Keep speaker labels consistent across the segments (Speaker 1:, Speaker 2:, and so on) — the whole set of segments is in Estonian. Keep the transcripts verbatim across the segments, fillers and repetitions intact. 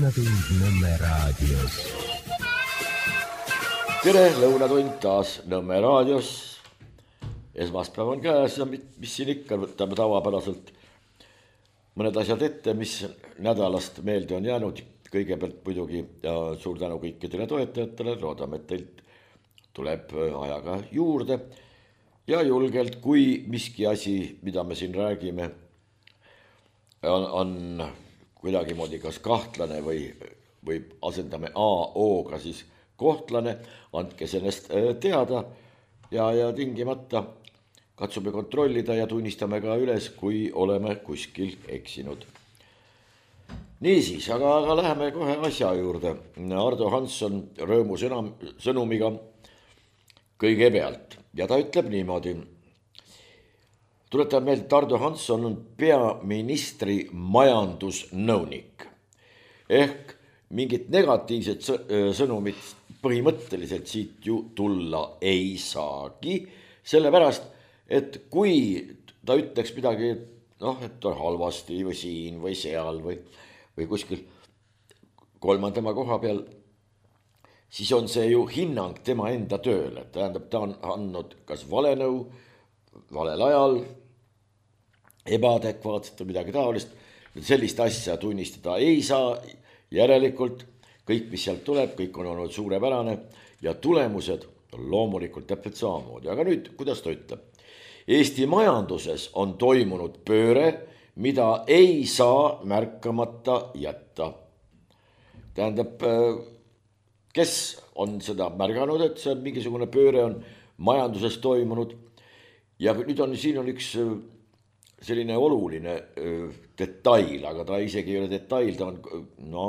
Speaker 1: Lõunatund Nõmme raadios.
Speaker 2: Tere, Lõunatund taas Nõmme raadios. Esmaspäev on käes ja mis siin ikka võtame tavapäraselt mõned asjad ette, mis nädalast meelde on jäänud. Kõigepealt muidugi ja suur tänu kõikidele toetajatele, loodame, et teilt tuleb ajaga juurde ja julgelt, kui miski asi, mida me siin räägime, on, on kuidagi moodi kas kahtlane või, või asendame A O-ga siis kohtlane, andke sellest teada ja, ja tingimata katsume kontrollida ja tunnistame ka üles, kui oleme kuskil eksinud. Niisiis, aga, aga läheme kohe asja juurde. Ardo Hansson rõõmu sõnum, sõnumiga kõigepealt ja ta ütleb niimoodi. Tuletab meelde, et Ardo Hansson on peaministri majandusnõunik. Ehk mingit negatiivset sõnumit põhimõtteliselt siit ju tulla ei saagi, sellepärast, et kui ta ütleks midagi, noh, et on halvasti või siin või seal või, või kuskil kolmandama koha peal, siis on see ju hinnang tema enda tööle. Tähendab, ta on andnud kas vale nõu, valel ajal, ebaadekvaatset või midagi taolist. Sellist asja tunnistada ei saa, järelikult kõik, mis sealt tuleb, kõik on olnud suurepärane ja tulemused on loomulikult täpselt samamoodi. Aga nüüd, kuidas ta ütleb? Eesti majanduses on toimunud pööre, mida ei saa märkamata jätta. Tähendab, kes on seda märganud, et see mingisugune pööre on majanduses toimunud ja nüüd on, siin on üks selline oluline detail, aga ta isegi ei ole detail, ta on no,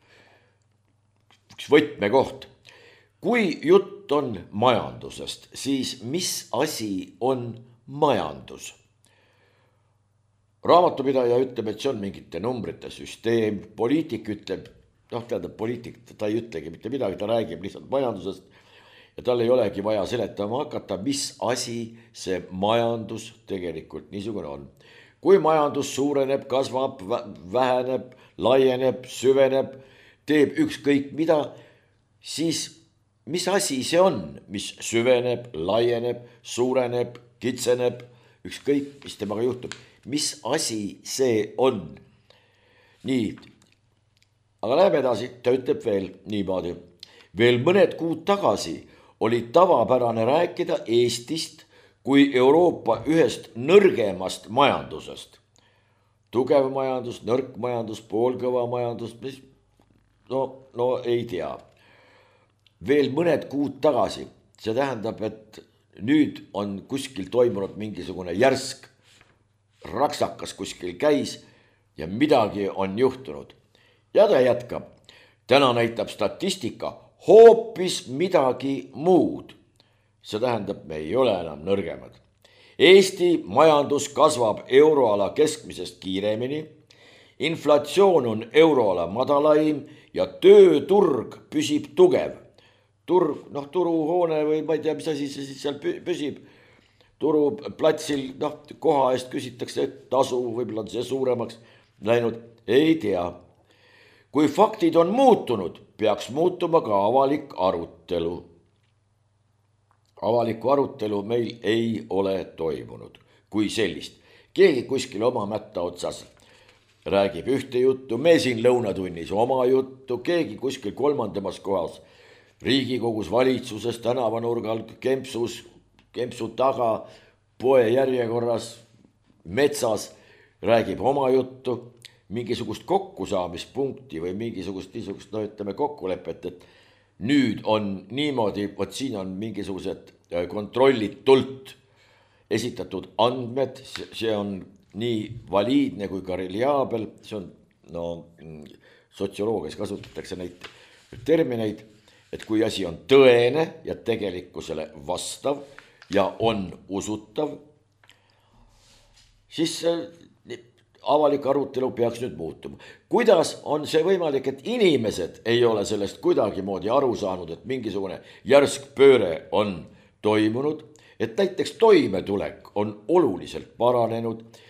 Speaker 2: üks võtmekoht. Kui jutt on majandusest, siis mis asi on majandus? Raamatupidaja ütleb, et see on mingite numbrite süsteem, poliitik ütleb, noh, tähendab poliitik, ta ei ütlegi mitte midagi, ta räägib lihtsalt majandusest ja tal ei olegi vaja seletama hakata, mis asi see majandus tegelikult niisugune on. Kui majandus suureneb, kasvab, väheneb, laieneb, süveneb, teeb ükskõik mida, siis mis asi see on, mis süveneb, laieneb, suureneb, kitseneb, ükskõik, mis temaga juhtub. Mis asi see on? Nii, aga läheme edasi, ta ütleb veel niimoodi. Veel mõned kuud tagasi oli tavapärane rääkida Eestist kui Euroopa ühest nõrgemast majandusest. Tugev majandus, nõrk majandus, poolkõva majandus, no, no ei tea. Veel mõned kuud tagasi, see tähendab, et nüüd on kuskil toimunud mingisugune järsk, raksakas kuskil käis ja midagi on juhtunud. Ja ta jätkab. Täna näitab statistika hoopis midagi muud. See tähendab, me ei ole enam nõrgemad. Eesti majandus kasvab euroala keskmisest kiiremini, inflatsioon on euroala madalaim ja tööturg püsib tugev. Turg, noh, turuhoone või ma ei tea, mis asi see siis seal püsib. Turuplatsil, noh, koha eest küsitakse tasu, võib-olla on see suuremaks läinud, ei tea. Kui faktid on muutunud, peaks muutuma ka avalik arutelu. Avaliku arutelu meil ei ole toimunud, kui sellist. Keegi kuskil oma mätta otsas räägib ühte juttu, me siin lõunatunnis oma juttu, keegi kuskil kolmandamas kohas, Riigikogus, valitsuses, tänavanurgal, kempsus, kempsu taga, poe järjekorras, metsas, räägib oma juttu, mingisugust kokkusaamispunkti või mingisugust niisugust, no ütleme kokkulepet, et nüüd on niimoodi, võt siin on mingisugused kontrollitult esitatud andmed, see on nii valiidne kui ka reliaabel, see on, no sotsioloogias kasutatakse neid termineid, et kui asi on tõene ja tegelikkusele vastav ja on usutav, siis avalik arutelu peaks nüüd muutuma. Kuidas on see võimalik, et inimesed ei ole sellest kuidagi moodi aru saanud, et mingisugune järsk pööre on toimunud, et näiteks toimetulek on oluliselt paranenud,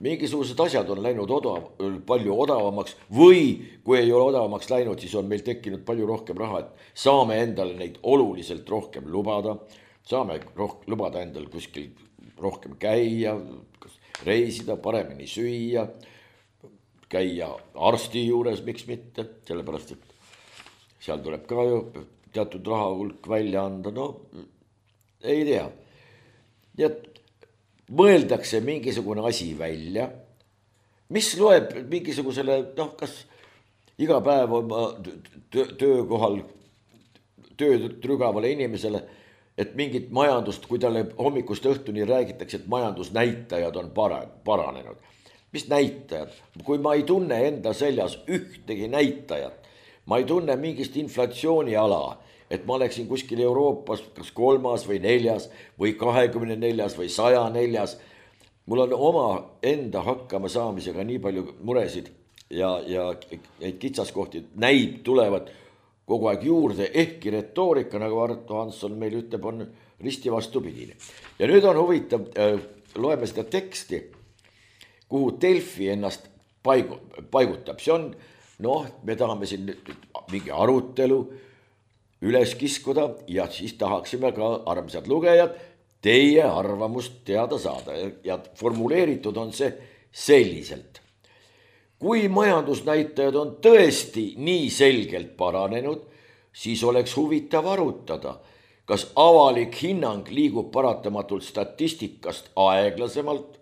Speaker 2: mingisugused asjad on läinud odav, palju odavamaks või kui ei ole odavamaks läinud, siis on meil tekkinud palju rohkem raha, et saame endale neid oluliselt rohkem lubada, saame roh- lubada endale kuskil rohkem käia, reisida, paremini süüa, käia arsti juures, miks mitte, sellepärast, et seal tuleb ka ju teatud raha hulk välja anda, no ei tea. Nii et mõeldakse mingisugune asi välja, mis loeb mingisugusele, noh, kas iga päev on töö, töökohal töötrügavale inimesele, et mingit majandust, kui talle hommikust õhtuni räägitakse, et majandusnäitajad on para, paranenud. Mis näitajad? Kui ma ei tunne enda seljas ühtegi näitajat, ma ei tunne mingist inflatsiooni ala, et ma oleksin kuskil Euroopas kas kolmas või neljas või kahekümne neljas või saja neljas. Mul on oma enda hakkama saamisega nii palju muresid ja, ja neid kitsaskohti näib tulevad kogu aeg juurde, ehkki retoorika, nagu Arto Hansson meil ütleb, on risti vastupidine. Ja nüüd on huvitav, loeme seda teksti, kuhu Delfi ennast paigu, paigutab. See on, noh, me tahame siin mingi arutelu üles kiskuda ja siis tahaksime ka, armsad lugejad, teie arvamust teada saada ja formuleeritud on see selliselt. Kui majandusnäitajad on tõesti nii selgelt paranenud, siis oleks huvitav arutada, kas avalik hinnang liigub paratamatult statistikast aeglasemalt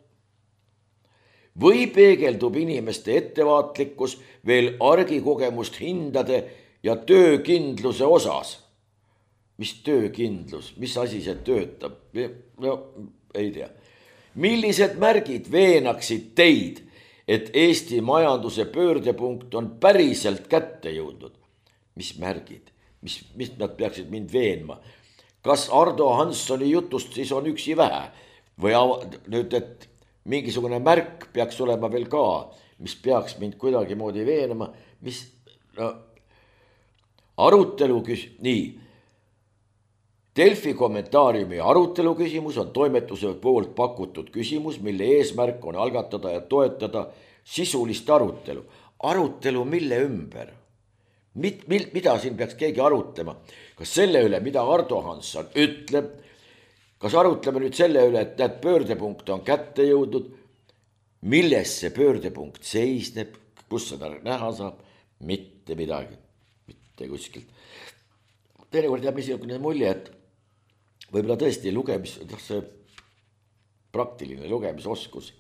Speaker 2: või peegeldub inimeste ettevaatlikkus veel argikogemust hindade ja töökindluse osas. Mis töökindlus, mis asi see töötab? No, ei tea. Millised märgid veenaksid teid, et Eesti majanduse pöördepunkt on päriselt kätte jõudnud? Mis märgid? Mis, mis nad peaksid mind veenma? Kas Ardo Hanssoni jutust siis on üksi vähe? Või nüüd, et mingisugune märk peaks olema veel ka, mis peaks mind kuidagi moodi veenma? Mis... No, arutelu küs-, nii, Delfi kommentaariumi arutelu küsimus on toimetuse poolt pakutud küsimus, mille eesmärk on algatada ja toetada sisulist arutelu. Arutelu mille ümber? Mid, mid, mida siin peaks keegi arutlema? Kas selle üle, mida Ardo Hansson ütleb? Kas arutleme nüüd selle üle, et näed, pöördepunkt on kätte jõudnud? Milles see pöördepunkt seisneb? Kus seda näha saab? Mitte midagi. Kuskilt. Teinekord jääb niisugune mulje, et võib-olla tõesti lugemis, see praktiline lugemisoskus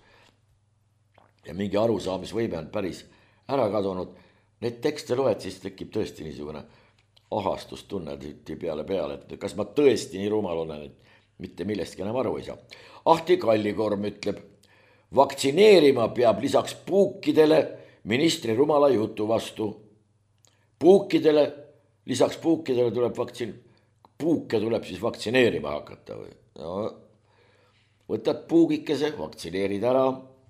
Speaker 2: ja mingi arusaamisvõime on päris ära kadunud. Neid tekste loed, siis tekib tõesti niisugune ahastustunne peale peale, et kas ma tõesti nii rumal olen, et mitte millestki enam aru ei saa. Ahti Kallikorm ütleb, vaktsineerima peab lisaks puukidele ministri rumala jutu vastu. Puukidele, lisaks puukidele tuleb vaktsiin, puuke tuleb siis vaktsineerima hakata või? No, võtad puugikese, vaktsineerid ära.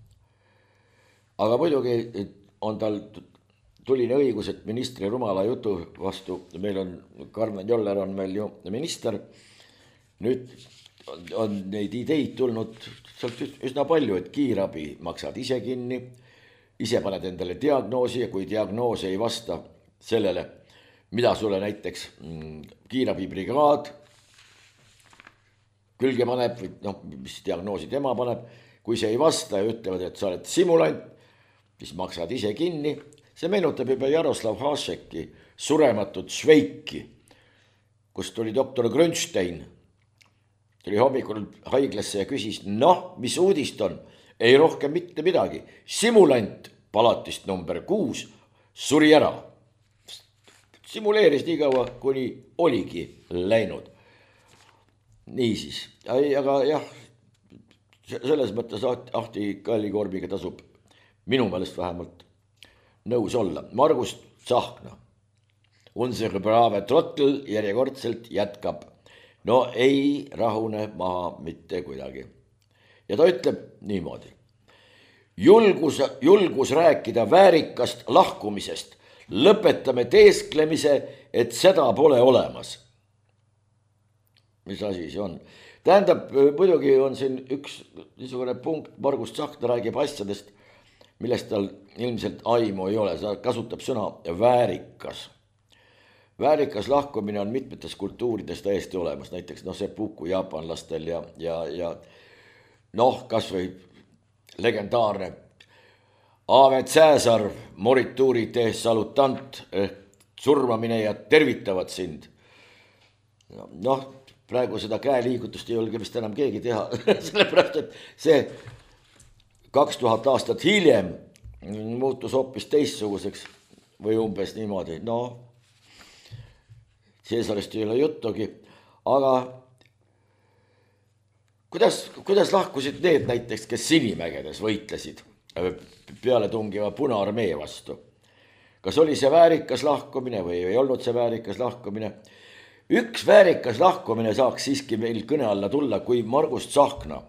Speaker 2: Aga muidugi on tal tuline õigus, et ministri rumala jutu vastu, meil on, Karmen Joller on meil ju minister, nüüd on, on neid ideid tulnud sealt üsna palju, et kiirabi maksad ise kinni, ise paned endale diagnoosi ja kui diagnoos ei vasta sellele, mida sulle näiteks kiirabibrigaad külge paneb või noh, mis diagnoosi tema paneb, kui see ei vasta ja ütlevad, et sa oled simulant, siis maksad ise kinni. See meenutab juba Jaroslav Hašeki surematut Šveiki, kus tuli doktor Grünstein, tuli hommikul haiglasse ja küsis, noh, mis uudist on? Ei rohkem mitte midagi. Simulant palatist number kuus suri ära. Simuleeris nii kaua, kuni oligi läinud. Niisiis, aga jah, selles mõttes Ahti Kallikormiga tasub minu meelest vähemalt nõus olla. Margus Tsahkna, unser brave trottel järjekordselt jätkab. No ei rahune maha mitte kuidagi. Ja ta ütleb niimoodi. Julgus, julgus rääkida väärikast lahkumisest. Lõpetame teesklemise, et seda pole olemas. Mis asi see on? tähendab, muidugi on siin üks niisugune punkt, Margus Tsahkna räägib asjadest, millest tal ilmselt aimu ei ole, ta kasutab sõna väärikas. Väärikas lahkumine on mitmetes kultuurides täiesti olemas, näiteks noh, seppuku jaapanlastel ja, ja, ja noh, kas või legendaarne Ave Cäsar morituri te salutant ehk surmamine ja tervitavad sind. Noh, praegu seda käeliigutust ei julge vist enam keegi teha, sellepärast, et see kaks tuhat aastat hiljem muutus hoopis teistsuguseks või umbes niimoodi. No, Cäsarist ei ole juttugi, aga kuidas, kuidas lahkusid need näiteks, kes Sinimägedes võitlesid peale tungiva Punaarmee vastu? Kas oli see väärikas lahkumine või ei olnud see väärikas lahkumine? Üks väärikas lahkumine saaks siiski meil kõne alla tulla, kui Margus Tsahkna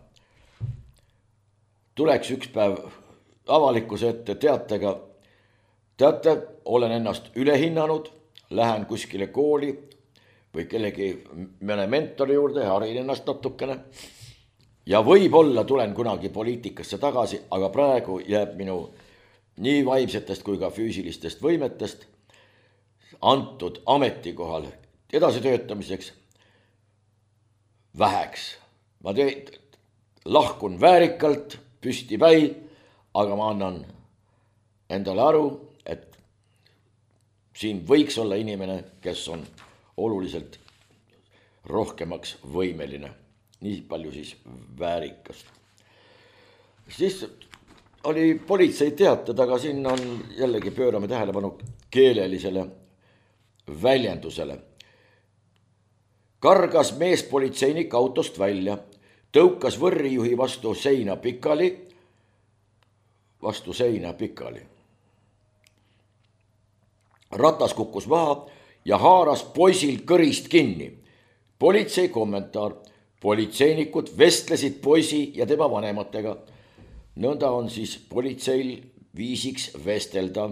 Speaker 2: tuleks üks päev avalikkuse ette teatega, teate, olen ennast üle hinnanud, lähen kuskile kooli või kellegi mõne mentori juurde, harin ennast natukene ja võib-olla tulen kunagi poliitikasse tagasi, aga praegu jääb minu nii vaimsetest kui ka füüsilistest võimetest antud ametikohal edasi töötamiseks väheks. Ma te, lahkun väärikalt, püsti päi, aga ma annan endale aru, et siin võiks olla inimene, kes on oluliselt rohkemaks võimeline. Nii palju siis väärikast. Siis oli politsei teated, aga siin on jällegi pöörame tähelepanu keelelisele väljendusele. Kargas meespolitseinik autost välja, tõukas võrrijuhi vastu seina pikali, vastu seina pikali. Ratas kukkus maha ja haaras poisil kõrist kinni. Politsei kommentaar. Politseinikud vestlesid poisi ja tema vanematega. Nõnda on siis politseil viisiks vestelda.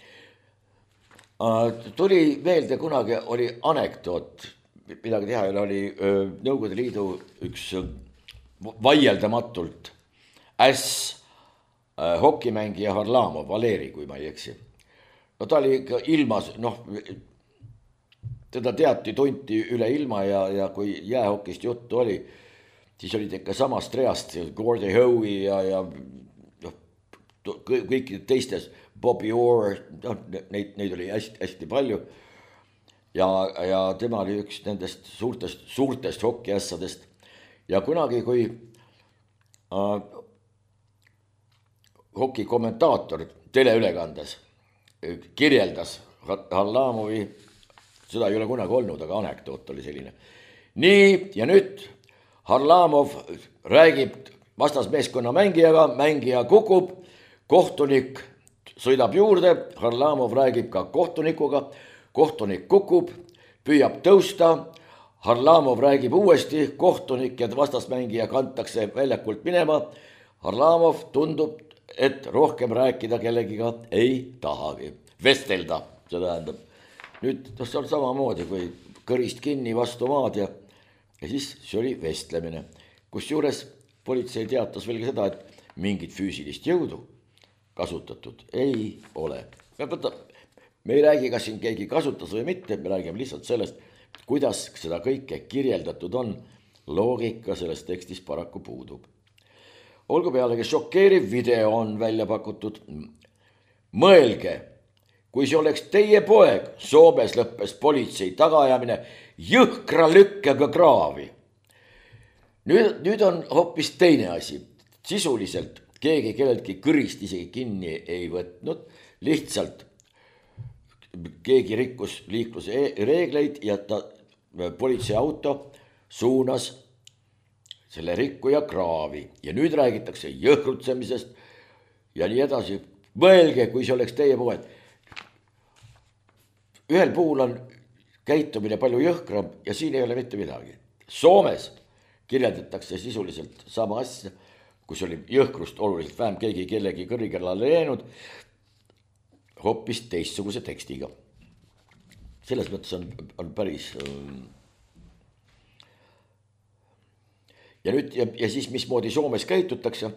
Speaker 2: Tuli meelde, kunagi oli anekdoot, midagi teha ei oli Nõukogude Liidu üks vaieldamatult äss hokimängija Harlamov, Valeri, kui ma ei eksi. No ta oli ikka ilmas, noh, teda teati, tunti üle ilma ja, ja kui jäähokist juttu oli, siis olid ikka samast reast Gordie Howe ja, ja noh, kõikide teistes, Bobby Orr, noh, neid, neid oli hästi, hästi palju. Ja, ja tema oli üks nendest suurtest, suurtest hokiässadest. Ja kunagi, kui äh, hoki kommentaator teleülekandes kirjeldas Harlamovi, seda ei ole kunagi olnud, aga anekdoot oli selline. Nii, ja nüüd Harlamov räägib vastasmeeskonna mängijaga, mängija kukub, kohtunik sõidab juurde, Harlamov räägib ka kohtunikuga, kohtunik kukub, püüab tõusta, Harlamov räägib uuesti, kohtunik ja vastasmängija kantakse väljakult minema, Harlamov tundub, et rohkem rääkida kellegiga ei tahagi, vestelda, see tähendab. Nüüd see on samamoodi, kui kõrist kinni vastu maad ja, ja siis see oli vestlemine. Kus juures politsei teatas veel ka seda, et mingit füüsilist jõudu kasutatud ei ole. Me, võtta, me ei räägi, kas siin keegi kasutas või mitte, me räägime lihtsalt sellest, kuidas seda kõike kirjeldatud on. Loogika selles tekstis paraku puudub. Olgu pealegi šokeeriv video on välja pakutud. Mõelge, kui see oleks teie poeg, Soomes lõppes politsei tagaajamine jõhkra lükkega kraavi. Nüüd, nüüd on hoopis teine asi. Sisuliselt keegi kelleltki kõrist isegi kinni ei võtnud. Lihtsalt keegi rikkus liikluse reegleid ja ta politsei auto suunas selle rikkuja kraavi. Ja nüüd räägitakse jõhkrutsemisest ja nii edasi. Mõelge, kui see oleks teie poeg. Ühel puhul on käitumine palju jõhkram ja siin ei ole mitte midagi. Soomes kirjeldatakse sisuliselt sama asja, kus oli jõhkrust oluliselt vähem, keegi kellegi kõrikellale jäänud, hoopis teistsuguse tekstiga. Selles mõttes on, on päris... ja nüüd ja, ja siis mismoodi Soomes käitutakse.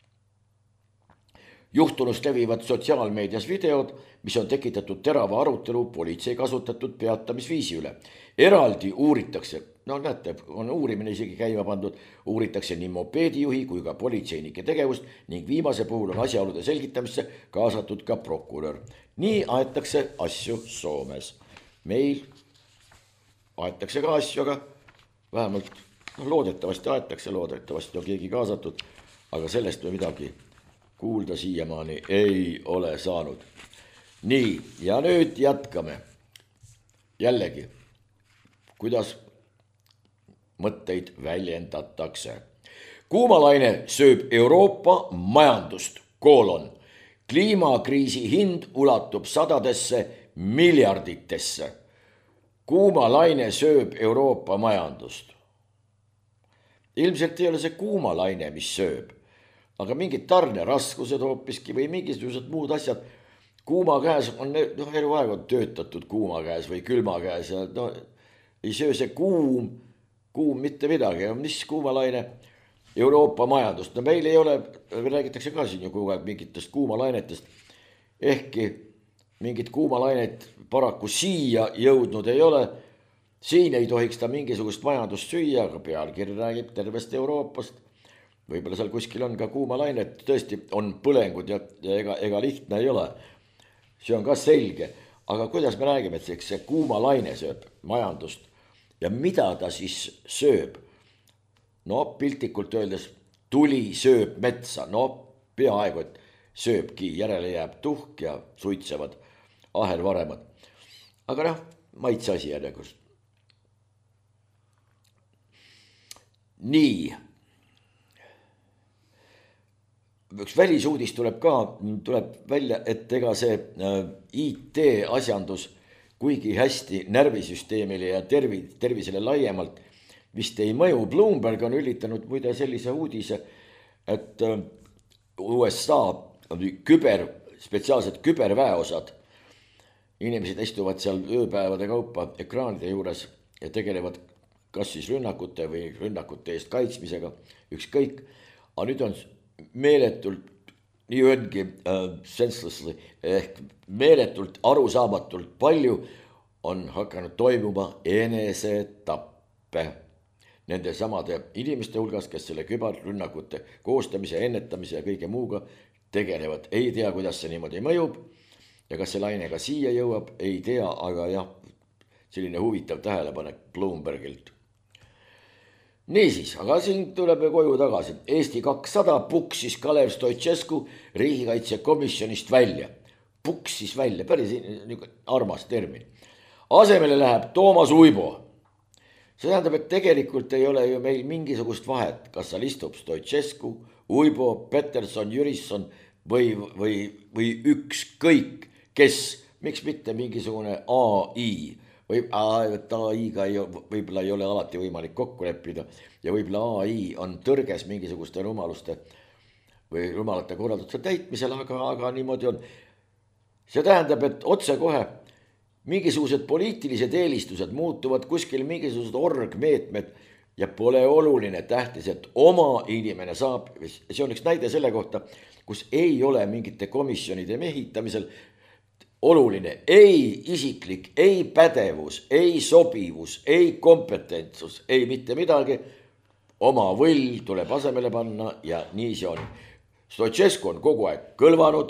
Speaker 2: Juhtunust levivad sotsiaalmeedias videod, mis on tekitatud terava arutelu politsei kasutatud peatamisviisi üle. Eraldi uuritakse, no näete, on uurimine isegi käima pandud, uuritakse nii mopeedijuhi kui ka politseinike tegevust ning viimase puhul on asjaolude selgitamisse kaasatud ka prokurör. Nii aetakse asju Soomes. Meil aetakse ka asju, aga vähemalt no, loodetavasti aetakse, loodetavasti on keegi kaasatud, aga sellest me midagi kuulda siiamaani ei ole saanud. Nii, ja nüüd jätkame. Jällegi, kuidas mõtteid väljendatakse. Kuumalaine sööb Euroopa majandust, koolon. Kliimakriisi hind ulatub sadadesse miljarditesse. Kuumalaine sööb Euroopa majandust. Ilmselt ei ole see kuumalaine, mis sööb, aga mingid tarneraskused hoopiski või mingisugused muud asjad. Kuuma käes on, noh, eluaeg on töötatud kuuma käes või külma käes ja no, ei söö see kuum, kuum mitte midagi. Mis kuumalaine Euroopa majandust? No meil ei ole, räägitakse ka siin ju kogu aeg mingitest kuumalainetest, ehkki mingid kuumalainet paraku siia jõudnud ei ole. Siin ei tohiks ta mingisugust majandust süüa, aga pealkiri räägib tervest Euroopast. Võib-olla seal kuskil on ka kuumalainet, tõesti on põlengud ja, ja ega, ega lihtne ei ole. See on ka selge, aga kuidas me räägime, et see kuumalaine sööb majandust ja mida ta siis sööb? No piltlikult öeldes tuli sööb metsa, no peaaegu, et sööbki, järele jääb tuhk ja suitsevad ahelvaremad. Aga noh, maitse asi järjekord. Nii. Üks välisuudis tuleb ka, tuleb välja, et ega see I T asjandus kuigi hästi närvisüsteemile ja tervi, tervisele laiemalt vist ei mõju. Bloomberg on üllitanud muide sellise uudise, et U S A küber, spetsiaalsed küberväeosad, inimesed istuvad seal ööpäevade kaupa ekraanide juures ja tegelevad kas siis rünnakute või rünnakute eest kaitsmisega, ükskõik. Aga nüüd on meeletult, nii ongi uh, senselessly, ehk meeletult arusaamatult palju on hakanud toimuma enesetappe nende samade inimeste hulgas, kes selle küberrünnakute koostamise, ennetamise ja kõige muuga tegelevad. Ei tea, kuidas see niimoodi mõjub ja kas see laine ka siia jõuab, ei tea, aga jah, selline huvitav tähelepanek Bloombergilt. Niisiis, aga siin tuleme koju tagasi. Eesti kakssada puksis Kalev Stoicescu riigikaitsekomisjonist välja. Puksis välja, päris armas termin. Asemele läheb Toomas Uibo. See tähendab, et tegelikult ei ole ju meil mingisugust vahet, kas seal istub Stoicescu, Uibo, Peterson, Jürisson või, või, või ükskõik, kes, miks mitte mingisugune A I. Või, et A I-ga ei, võib-olla ei ole alati võimalik kokku leppida ja võib-olla A I on tõrges mingisuguste rumaluste või rumalate korralduste täitmisel, aga, aga niimoodi on. See tähendab, et otse kohe mingisugused poliitilised eelistused muutuvad kuskil mingisugused orgmeetmed ja pole oluline tähtis, et oma inimene saab, see on üks näide selle kohta, kus ei ole mingite komisjonide mehitamisel oluline ei isiklik, ei pädevus, ei sobivus, ei kompetentsus, ei mitte midagi. Oma võll tuleb asemele panna ja nii see on. Stoicescu on kogu aeg kõlvanud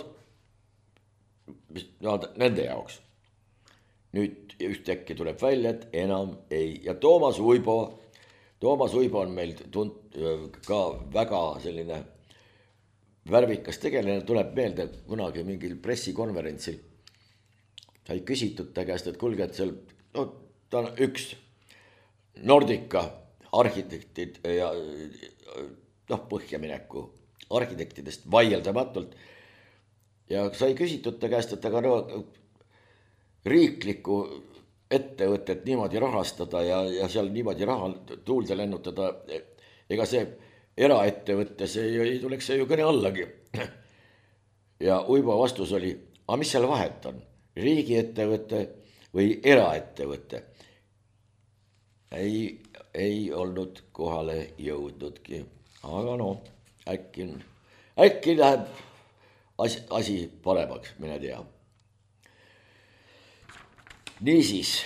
Speaker 2: no, nende jaoks. Nüüd ühtäkki tuleb välja, et enam ei. Ja Toomas Uibo, Toomas Uibo on meil tunt, ka väga selline värvikas tegelane, tuleb meelde kunagi mingil pressikonverentsil. Sai küsitud ta käest, et kulge, et seal, no, ta on üks Nordica arhitektid ja noh, põhjamineku arhitektidest vaieldamatult. Ja sai küsitud ta käest, et aga no, riiklikku ettevõtet niimoodi rahastada ja, ja seal niimoodi raha tuulde lennutada, ega see eraettevõtte, see ei tuleks see ju kõne allagi. Ja Uibo vastus oli, aga mis seal vahet on? Riigiettevõte või eraettevõte. Ei, ei olnud kohale jõudnudki. Aga noh, äkki, äkki läheb asi, asi paremaks, mine tea. Niisiis.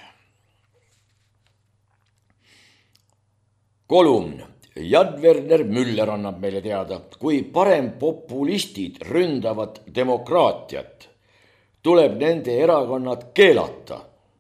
Speaker 2: Kolumn. Jan-Werner Müller annab meile teada, kui parempopulistid ründavad demokraatiat, tuleb nende erakonnad keelata.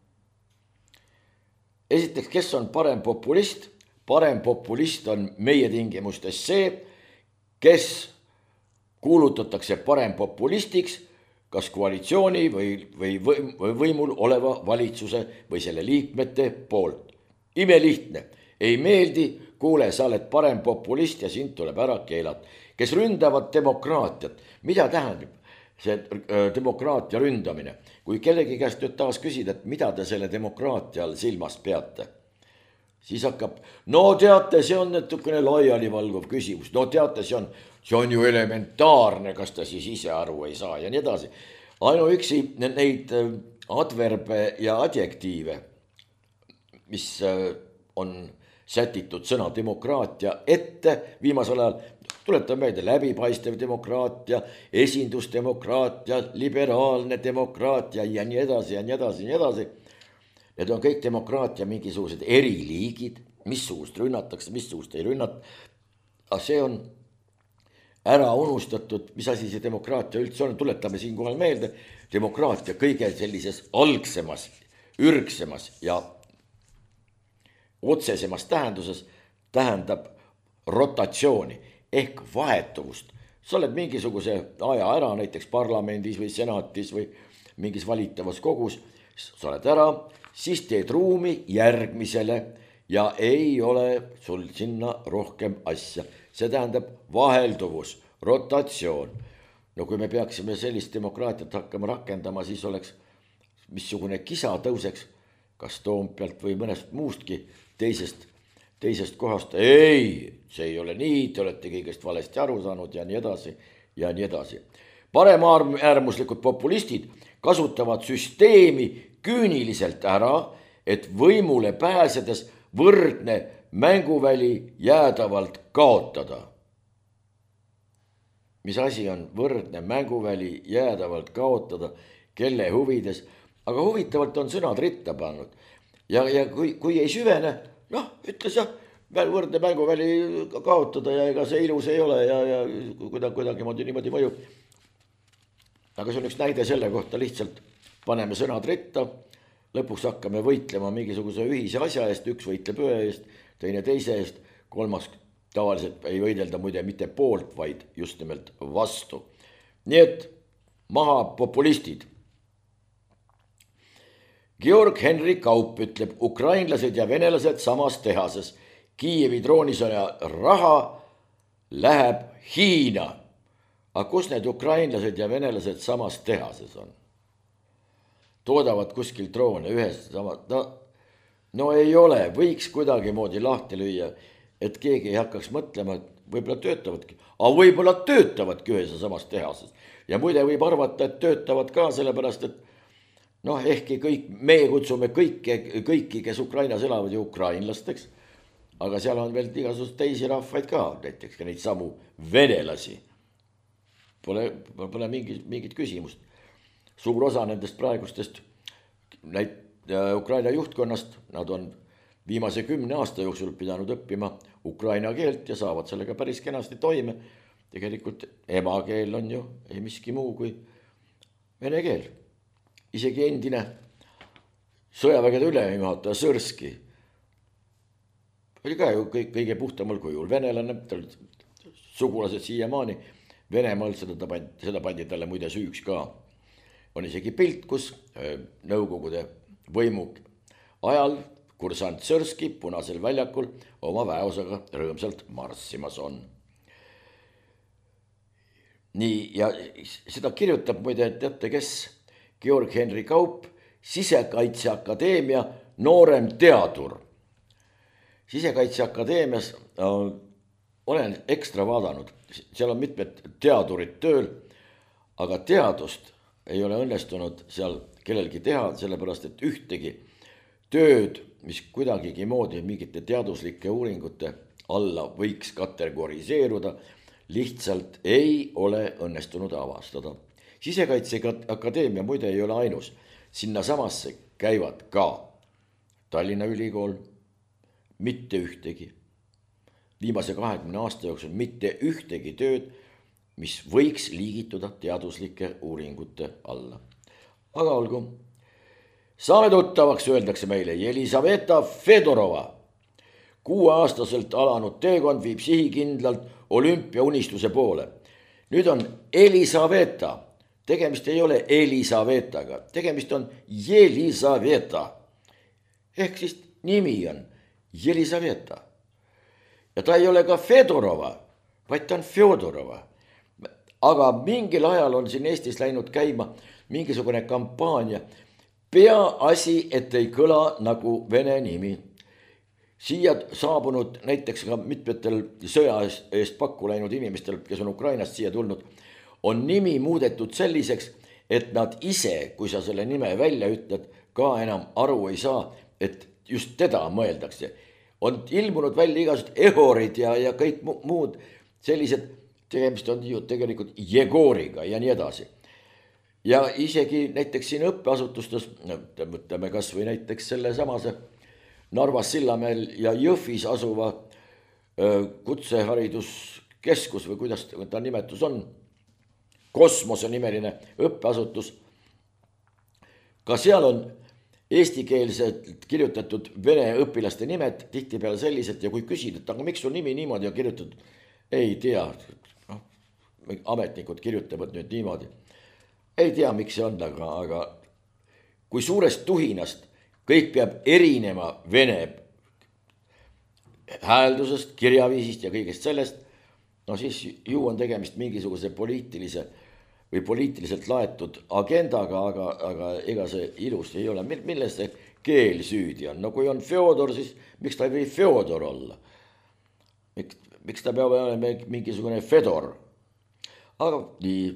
Speaker 2: Esiteks, kes on parempopulist? Parempopulist on meie tingimustes see, kes kuulutatakse parempopulistiks, kas koalitsiooni või, või, või võimul oleva valitsuse või selle liikmete poolt. Imelihtne, ei meeldi, kuule, sa oled parempopulist ja sind tuleb ära keelata. Kes ründavad demokraatiat, mida tähendab see demokraatia ründamine? Kui kellegi käest nüüd taas küsida, et mida te selle demokraatia all silmas peate, siis hakkab, no teate, see on natukene laialivalguv küsimus, no teate, see on, see on ju elementaarne, kas ta siis ise aru ei saa ja nii edasi. Ainuüksi neid adverbe ja adjektiive, mis on sätitud sõna demokraatia ette viimasel ajal, tuletan meelde läbipaistev demokraatia, esindusdemokraatia, liberaalne demokraatia ja nii edasi ja nii edasi ja nii edasi. Need on kõik demokraatia mingisugused eriliigid, missugust rünnatakse, missugust ei rünnata. Aga see on ära unustatud, mis asi see demokraatia üldse on. Tuletame siinkohal meelde, demokraatia kõige sellises algsemas, ürgsemas ja otsesemas tähenduses tähendab rotatsiooni ehk vahetuvust. Sa oled mingisuguse aja ära, näiteks parlamendis või senatis või mingis valitavas kogus, sa oled ära, siis teed ruumi järgmisele ja ei ole sul sinna rohkem asja. See tähendab vahelduvus, rotatsioon. No kui me peaksime sellist demokraatiat hakkama rakendama, siis oleks missugune kisa tõuseks, kas Toompealt või mõnest muustki teisest, teisest kohast. Ei, see ei ole nii, te olete kõigest valesti aru saanud ja nii edasi ja nii edasi. Paremäärmuslikud populistid kasutavad süsteemi küüniliselt ära, et võimule pääsedes võrdne mänguväli jäädavalt kaotada. Mis asi on võrdne mänguväli jäädavalt kaotada, kelle huvides? Aga huvitavalt on sõnad ritta pannud. Ja, ja kui, kui ei süvene, noh, ütles jah, võrdne mänguväli kaotada ja ega see ilus ei ole ja, ja kuidagi, kuidagi moodi niimoodi mõjub. Aga see on üks näide selle kohta, lihtsalt paneme sõnad ritta, lõpuks hakkame võitlema mingisuguse ühise asja eest, üks võitleb ühe eest, teine teise eest, kolmas tavaliselt ei võidelda muide mitte poolt, vaid just nimelt vastu. Nii et maha populistid. Georg Henry Kaup ütleb, ukrainlased ja venelased samas tehases. Kiievi droonisõja raha läheb Hiina. Aga kus need ukrainlased ja venelased samas tehases on? Toodavad kuskil droone ühes sama. No, no ei ole, võiks kuidagi moodi lahti lüüa, et keegi ei hakkaks mõtlema, et võib-olla töötavadki. Aga võib-olla töötavadki ühes ja samas tehases. Ja muide võib arvata, et töötavad ka sellepärast, et noh, ehkki kõik, meie kutsume kõiki, kõiki, kes Ukrainas elavad ju ukrainlasteks, aga seal on veel igasugused teisi rahvaid ka, näiteks ka neid samu venelasi. Pole, pole mingit, mingit küsimust. Suur osa nendest praegustest näit, Ukraina juhtkonnast, nad on viimase kümne aasta jooksul pidanud õppima ukraina keelt ja saavad sellega päris kenasti toime. Tegelikult emakeel on ju ei miski muu kui vene keel. Isegi endine sõjavägede ülejuhataja Sõrski oli ka ju kõige puhtamal kujul venelane, sugulased siiamaani Venemaal, seda, pandi, seda pandi talle muide süüks ka. On isegi pilt, kus nõukogude võimu ajal kursant Sõrski Punasel väljakul oma väeosaga rõõmsalt marssimas on. Nii, ja seda kirjutab muide, et teate, kes Georg Henry Kaup, Sisekaitseakadeemia noorem teadur. Sisekaitseakadeemias äh, olen ekstra vaadanud, seal on mitmed teadurid tööl, aga teadust ei ole õnnestunud seal kellelgi teha, sellepärast et ühtegi tööd mis kuidagigi moodi mingite teaduslike uuringute alla võiks kategoriseeruda, lihtsalt ei ole õnnestunud avastada. Sisekaitseakadeemia muide ei ole ainus, sinna samasse käivad ka Tallinna Ülikool, mitte ühtegi, viimase kahekümne aasta jooksul mitte ühtegi tööd, mis võiks liigituda teaduslike uuringute alla. Aga olgu, saame tuttavaks, öeldakse meile, Jelisaveta Fedorova. Kuueaastaselt alanud teekond viib sihikindlalt olümpiaunistuse poole. Nüüd on Elisaveta, tegemist ei ole Elisavetaga, tegemist on Jelisaveta. Ehk siis nimi on Jelisaveta. Ja ta ei ole ka Fedorova, vaid ta on Fjodorova. Aga mingil ajal on siin Eestis läinud käima mingisugune kampaania. Peaasi, et ei kõla nagu vene nimi. Siia saabunud näiteks ka mitmetel sõja eest pakku läinud inimestel, kes on Ukrainast siia tulnud, on nimi muudetud selliseks, et nad ise, kui sa selle nime välja ütled, ka enam aru ei saa, et just teda mõeldakse. On ilmunud välja igasugused ehorid ja, ja kõik muud sellised, tegemist on ju tegelikult Jegoriga ja nii edasi. Ja isegi näiteks siin õppeasutustes, mõtleme kas või näiteks selle samase Narvas, Sillamäel ja Jõhvis asuva kutsehariduskeskus või kuidas ta nimetus on, Kosmose nimeline õppeasutus. Ka seal on eestikeelselt kirjutatud vene õpilaste nimed tihtipeale sellised ja kui küsid, et aga miks su nimi niimoodi on kirjutatud, ei tea, no, ametnikud kirjutavad nüüd niimoodi. Ei tea, miks see on, aga, aga kui suurest tuhinast kõik peab erinema vene hääldusest, kirjaviisist ja kõigest sellest, no siis ju on tegemist mingisuguse poliitilise või poliitiliselt laetud agendaga, aga, aga ega see ilus ei ole. Milles see keel süüdi on? No kui on Fjodor, siis miks ta ei või Fjodor olla? Miks, miks ta peab olema mingisugune Fedor? Aga nii.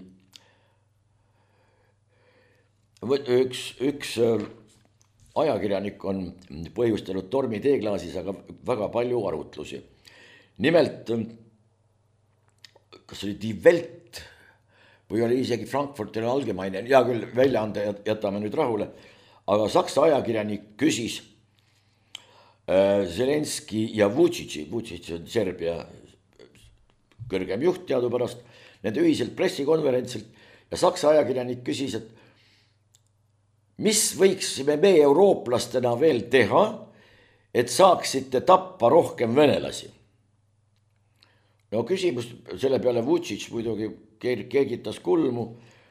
Speaker 2: Üks, üks ajakirjanik on põhjustanud tormi teeklaasis, aga väga palju arutlusi. Nimelt, kas oli Die Welt või oli isegi Frankfurter Allgemeine, hea küll, väljaande jätame nüüd rahule, aga Saksa ajakirjanik küsis Zelenski ja Vučići, Vučić on Serbia kõrgem juht teadupärast, nende ühiselt pressikonverentsilt ja Saksa ajakirjanik küsis, et mis võiksime me eurooplastena veel teha, et saaksite tappa rohkem venelasi? No küsimus selle peale Vučić muidugi keegitas kulmu,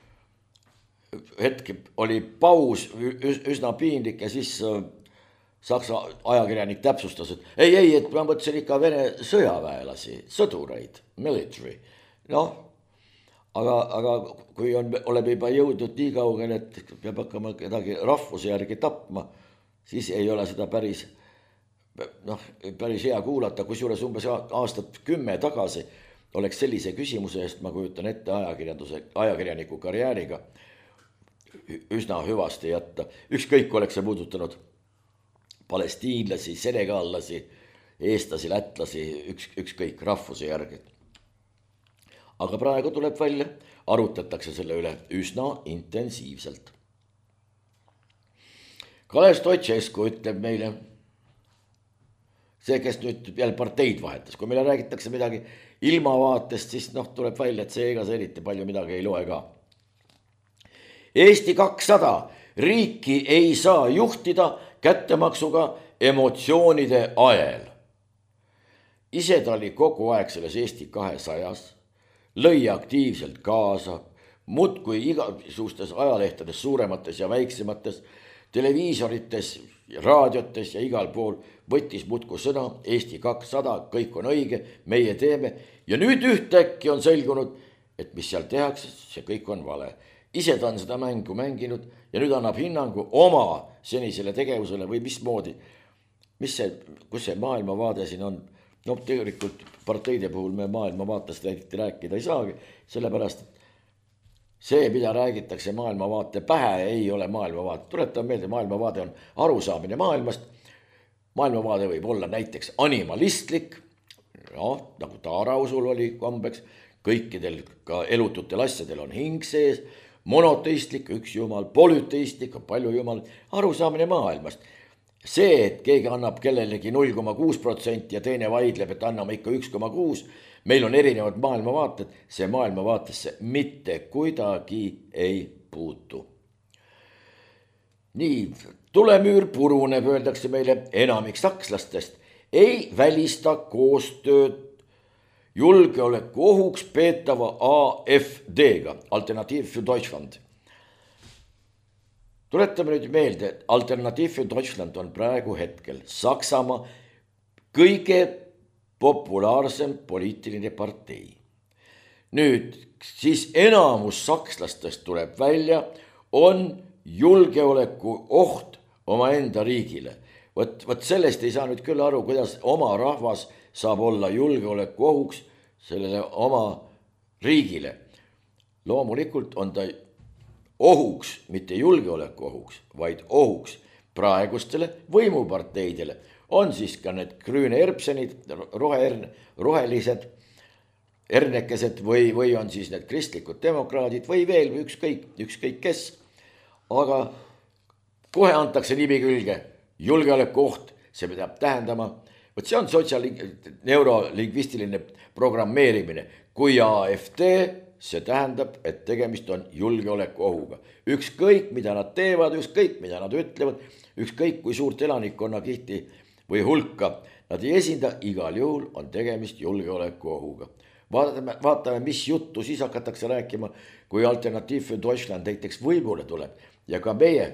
Speaker 2: hetk oli paus üsna piinlik ja siis Saksa ajakirjanik täpsustas, et ei, ei, et ma mõtlesin ikka vene sõjaväelasi, sõdureid, military. Noh, aga, aga kui on, oleme juba jõudnud nii kaugel, et peab hakkama kedagi rahvuse järgi tapma, siis ei ole seda päris, noh, päris hea kuulata, kusjuures umbes aastat kümme tagasi oleks sellise küsimuse eest, ma kujutan ette ajakirjanduse, ajakirjaniku karjääriga üsna hüvasti jätta. Ükskõik oleks see puudutanud palestiinlasi, senegallasi, eestlasi, lätlasi, üks, ükskõik rahvuse järgi. Aga praegu tuleb välja, arutatakse selle üle üsna intensiivselt. Kalev Stoicescu ütleb meile, see, kes nüüd jälle parteid vahetas, kui meile räägitakse midagi ilmavaatest, siis noh, tuleb välja, et see ega see eriti palju midagi ei loe ka. Eesti kakssada riiki ei saa juhtida kättemaksuga emotsioonide ajel. Ise ta oli kogu aeg selles Eesti kahesajas, lõi aktiivselt kaasa, muudkui igasugustes ajalehtedes, suuremates ja väiksemates, televiisorites, raadiotes ja igal pool võttis muudkui sõna Eesti kakssada, kõik on õige, meie teeme ja nüüd ühtäkki on selgunud, et mis seal tehakse, see kõik on vale. Ise ta on seda mängu mänginud ja nüüd annab hinnangu oma senisele tegevusele või mismoodi, mis see, kus see maailmavaade siin on. No tegelikult parteide puhul me maailmavaatest rääkida ei saagi, sellepärast see, mida räägitakse maailmavaate pähe, ei ole maailmavaate. Tuletan meelde, maailmavaade on arusaamine maailmast, maailmavaade võib olla näiteks animalistlik, noh, nagu taarausul oli kombeks, kõikidel ka elututel asjadel on hing sees, monoteistlik, üks jumal, polüteistlik, on palju jumal, arusaamine maailmast. See, et keegi annab kellelegi null koma kuus protsenti ja teine vaidleb, et anname ikka üks koma kuus, meil on erinevad maailmavaated, see maailmavaatesse mitte kuidagi ei puutu. Nii, tulemüür puruneb, öeldakse meile enamik sakslastest, ei välista koostööd julgeoleku ohuks peetava A F D-ga, Alternative für Deutschland. Tuletame nüüd meelde, et Alternative für Deutschland on praegu hetkel Saksamaa kõige populaarsem poliitiline partei. Nüüd, siis enamus sakslastest tuleb välja, on julgeoleku oht oma enda riigile. Võt, võt sellest ei saa nüüd küll aru, kuidas oma rahvas saab olla julgeoleku ohuks sellele oma riigile. Loomulikult on ta ohuks, mitte julgeoleku ohuks, vaid ohuks praegustele võimuparteidele. On siis ka need Grüne Erbsenid, rohe, rohelised ernekesed või, või on siis need kristlikud demokraadid või veel ükskõik, ükskõik kes. Aga kohe antakse nimi külge, julgeoleku oht, see peab tähendama, võt see on sotsiaal- neurolingvistiline programmeerimine. Kui A F D, see tähendab, et tegemist on julgeoleku ohuga. Ükskõik, mida nad teevad, ükskõik, mida nad ütlevad, ükskõik, kui suurt elanikkonna kihti või hulka nad ei esinda, igal juhul on tegemist julgeoleku ohuga. Vaatame, vaatame, mis juttu siis hakatakse rääkima, kui Alternative für Deutschland näiteks võimule tuleb ja ka meie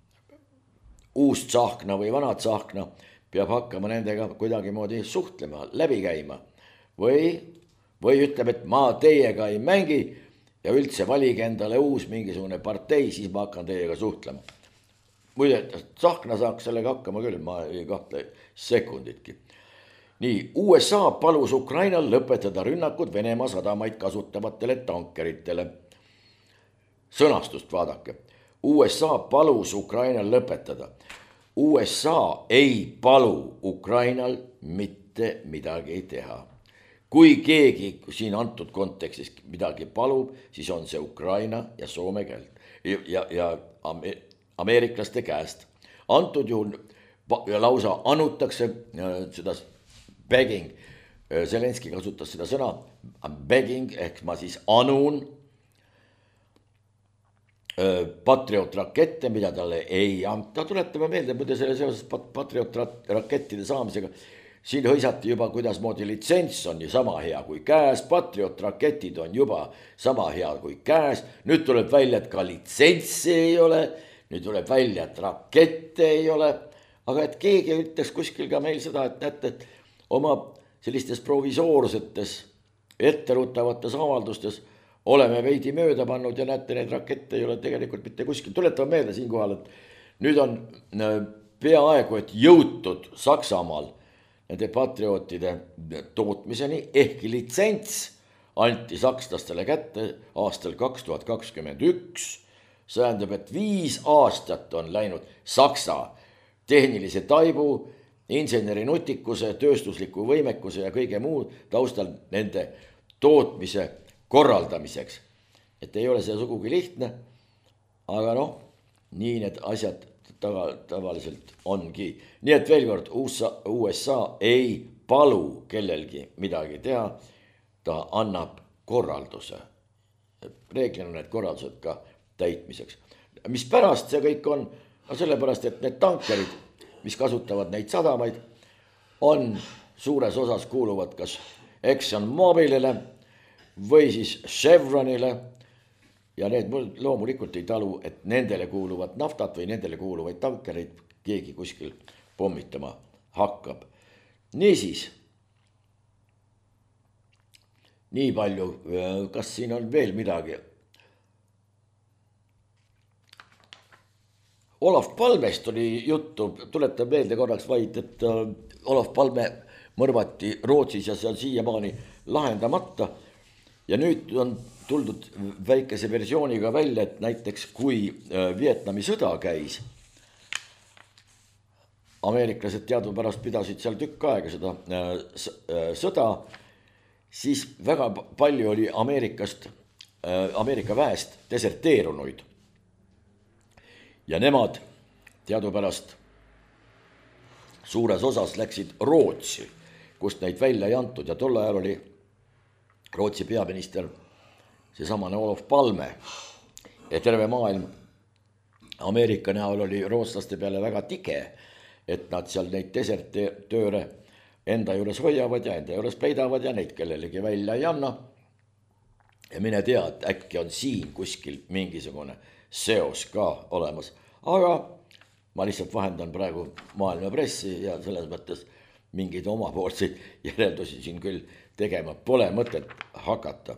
Speaker 2: uus tsahkna või vana tsahkna peab hakkama nendega kuidagi moodi suhtlema, läbi käima või Või ütleb, et ma teiega ei mängi ja üldse valige endale uus mingisugune partei, siis ma hakkan teiega suhtlema. Muide, Tsahkna saaks sellega hakkama küll, ma ei kahtle sekunditki. Nii, U S A palus Ukrainal lõpetada rünnakud Venemaa sadamaid kasutavatele tankeritele. Sõnastust vaadake. U S A palus Ukrainal lõpetada. U S A ei palu Ukrainal mitte midagi teha. Kui keegi siin antud kontekstis midagi palub, siis on see Ukraina ja Soome käelt ja, ja ameeriklaste käest. Antud juhul lausa anutakse seda begging. Zelenski kasutas seda sõna begging, ehk ma siis anun Patriot rakette, mida talle ei anta. Tuletame meelde, muide selle seoses Patriot rakettide saamisega. Siin hõisati juba, kuidas moodi litsents on ju sama hea kui käes, Patriot raketid on juba sama hea kui käes, nüüd tuleb välja, et ka litsentsi ei ole, nüüd tuleb välja, et rakette ei ole, aga et keegi ütles kuskil ka meil seda, et näete, et oma sellistes provisoorsetes etteruttavates avaldustes oleme veidi mööda pannud ja näete, neid rakette ei ole tegelikult mitte kuskil. Tuletame meelde siinkohal, et nüüd on peaaegu, et jõutud Saksamaal nende patriootide tootmiseni, ehkki litsents anti sakslastele kätte aastal kaks tuhat kakskümmend üks. See tähendab, et viis aastat on läinud Saksa tehnilise taibu, inseneri nutikuse, tööstusliku võimekuse ja kõige muu taustal nende tootmise korraldamiseks. Et ei ole see sugugi lihtne, aga noh, nii need asjad Taga, tavaliselt ongi. Nii et veel kord, U S A ei palu kellelgi midagi teha, ta annab korralduse. Reeglina need korraldused ka täitmiseks. Mis pärast see kõik on? No sellepärast, et need tankerid, mis kasutavad neid sadamaid, on suures osas kuuluvad kas Exxon Mobilile või siis Chevronile. Ja need loomulikult ei talu, et nendele kuuluvad naftat või nendele kuuluvaid tankereid keegi kuskil pommitama hakkab. Niisiis, nii palju, kas siin on veel midagi? Olaf Palmest oli juttu, tuletab meelde korraks vaid, et Olaf Palme mõrvati Rootsis ja see on siiamaani lahendamata. Ja nüüd on tuldud väikese versiooniga välja, et näiteks kui Vietnami sõda käis, ameeriklased teadupärast pidasid seal tükk aega seda sõda, siis väga palju oli Ameerikast, Ameerika väest deserteerunuid. Ja nemad teadupärast suures osas läksid Rootsi, kust neid välja ei antud ja tol ajal oli Rootsi peaminister seesamane Olof Palme ja terve maailm Ameerika näol oli rootslaste peale väga tige, et nad seal neid desertööre enda juures hoiavad ja enda juures peidavad ja neid kellelegi välja ei anna. Ja mine tea, et äkki on siin kuskil mingisugune seos ka olemas, aga ma lihtsalt vahendan praegu maailma pressi ja selles mõttes mingeid omapoolseid järeldusi siin küll tegema pole mõtet hakata.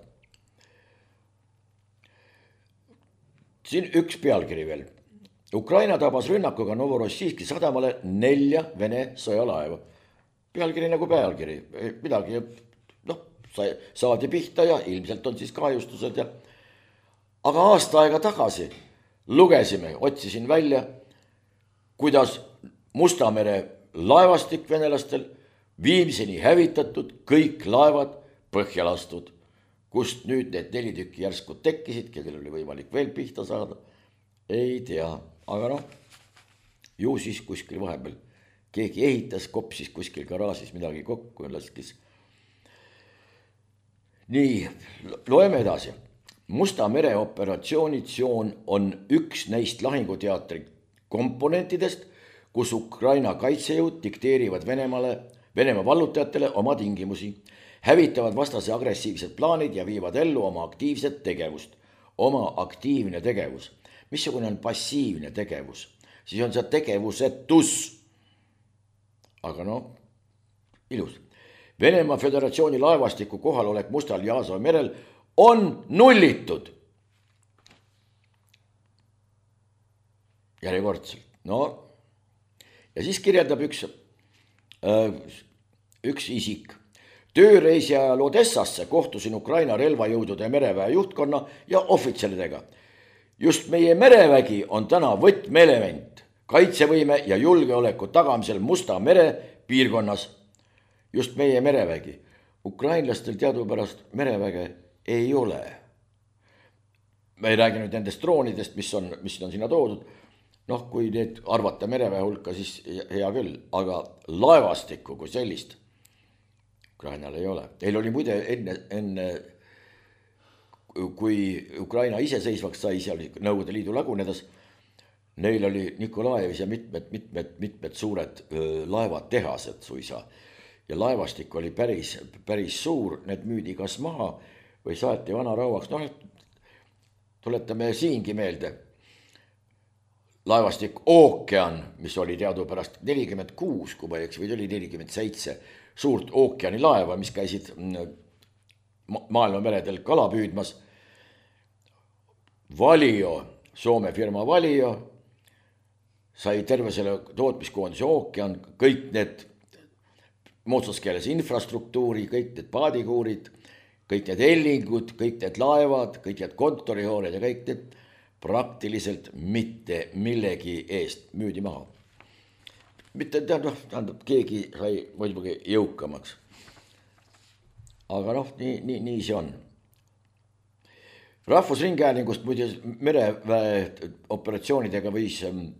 Speaker 2: Siin üks pealkiri veel. Ukraina tabas rünnakuga Novorossijski sadamale nelja Vene sõjalaeva. Pealkiri nagu pealkiri, midagi, noh, saadi pihta ja ilmselt on siis kahjustused ja... Aga aasta aega tagasi lugesime, otsisin välja, kuidas Musta mere laevastik venelastel viimseni hävitatud, kõik laevad põhja lastud, kust nüüd need neli tükki järsku tekkisid, kellel oli võimalik veel pihta saada, ei tea, aga noh, ju siis kuskil vahepeal keegi ehitas, kopsis kuskil garaažis midagi kokku ja laskis. Nii, loeme edasi. Musta mere operatsioonitsioon on üks neist lahinguteatri komponentidest, kus Ukraina kaitsejõud dikteerivad Venemaale, Venemaa vallutajatele oma tingimusi, hävitavad vastase agressiivsed plaanid ja viivad ellu oma aktiivset tegevust. Oma aktiivne tegevus. Missugune on passiivne tegevus? Siis on see tegevusetus. Aga noh, ilus. Venemaa Föderatsiooni laevastiku kohalolek Mustal ja Aasovi merel on nullitud. Järjekordselt. No, ja siis kirjeldab üks, üks isik. Tööreisi ajal Odessasse kohtusin Ukraina relvajõudude mereväe juhtkonna ja ohvitseridega. Just meie merevägi on täna võtmeelement kaitsevõime ja julgeoleku tagamisel Musta mere piirkonnas. Just meie merevägi. Ukrainlastel teadupärast mereväge ei ole. Me ei räägi nüüd nendest droonidest, mis on, mis on sinna toodud. Noh, kui need arvata mereväe hulka, siis hea küll, aga laevastikku kui sellist Ukrainal ei ole. Teil oli muide enne, enne kui Ukraina iseseisvaks sai seal Nõukogude Liidu lagunedes, neil oli Nikolajevis ja mitmed, mitmed, mitmed suured laevatehased suisa. Ja laevastik oli päris, päris suur, need müüdi kas maha või saati vana rauaks. No, tuletame siingi meelde. Laevastik Ookean, mis oli teadupärast nelikümmend kuus, kui ma eks, või oli nelikümmend seitse suurt ookeani laeva, mis käisid maailma meredel kala püüdmas. Valio, Soome firma Valio, sai terve selle tootmiskoondise Ookean, kõik need moodsas keeles infrastruktuuri, kõik need paadikuurid, kõik need ellingud, kõik need laevad, kõik need kontorihoored ja kõik need praktiliselt mitte millegi eest müüdi maha. Mitte tähendab, tähendab, keegi sai muidugi jõukamaks. Aga noh, nii, nii, nii see on. Rahvusringhäälingust muide mereväe operatsioonidega võis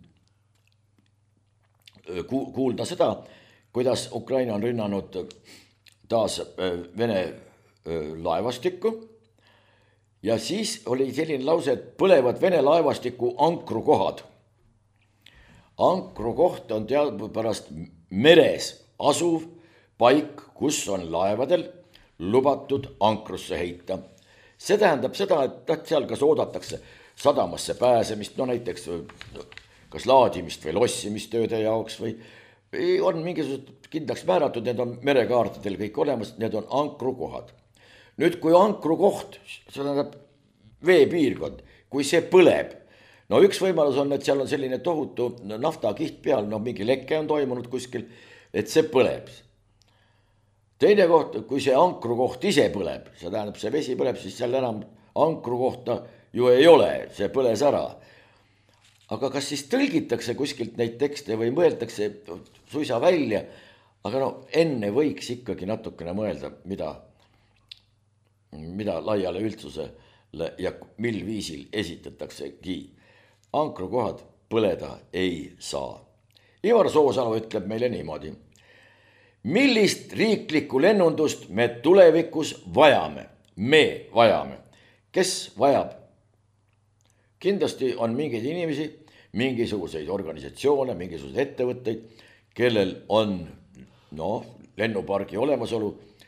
Speaker 2: kuulda seda, kuidas Ukraina on rünnanud taas Vene laevastikku. Ja siis oli selline lause, et põlevad Vene laevastiku ankrukohad. Ankrukoht on teadupärast meres asuv paik, kus on laevadel lubatud ankrusse heita. See tähendab seda, et seal kas oodatakse sadamasse pääsemist, no näiteks kas laadimist või lossimistööde jaoks või on mingisugused kindlaks määratud, need on merekaartidel kõik olemas, need on ankrukohad. Nüüd, kui ankrukoht, see tähendab veepiirkond, kui see põleb, no üks võimalus on, et seal on selline tohutu naftakiht peal, no mingi leke on toimunud kuskil, et see põleb. Teine koht, kui see ankrukoht ise põleb, see tähendab, see vesi põleb, siis seal enam ankrukohta ju ei ole, see põles ära. aga kas siis tõlgitakse kuskilt neid tekste või mõeldakse suisa välja, aga no enne võiks ikkagi natukene mõelda, mida, mida laiale üldsusele ja mil viisil esitataksegi. Ankrukohad põleda ei saa. Ivar Soosalu ütleb meile niimoodi. Millist riiklikku lennundust me tulevikus vajame? Me vajame. Kes vajab? Kindlasti on mingeid inimesi, mingisuguseid organisatsioone, mingisuguseid ettevõtteid, kellel on noh, lennupargi olemasolu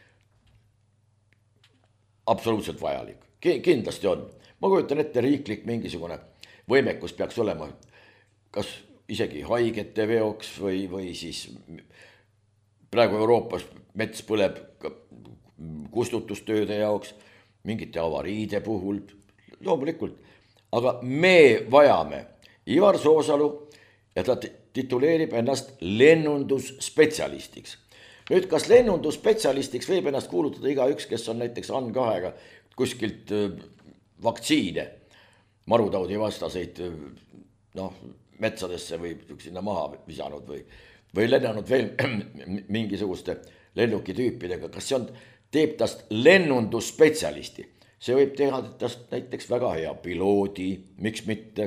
Speaker 2: absoluutselt vajalik. Kindlasti on. Ma kujutan ette, riiklik mingisugune võimekus peaks olema kas isegi haigete veoks või, või siis praegu Euroopas mets põleb kustutustööde jaoks, mingite avariide puhul, loomulikult. Aga me vajame Ivar Soosalu ja ta tituleerib ennast lennundusspetsialistiks. Nüüd, kas lennundusspetsialistiks võib ennast kuulutada iga üks, kes on näiteks A N kahega kuskilt vaktsiine, marutaudi vastaseid noh, metsadesse või sinna maha visanud või, või lennanud veel mingisuguste lennukitüüpidega. Kas see on, teeb tast lennundusspetsialisti? See võib teha tast näiteks väga hea piloodi, miks mitte.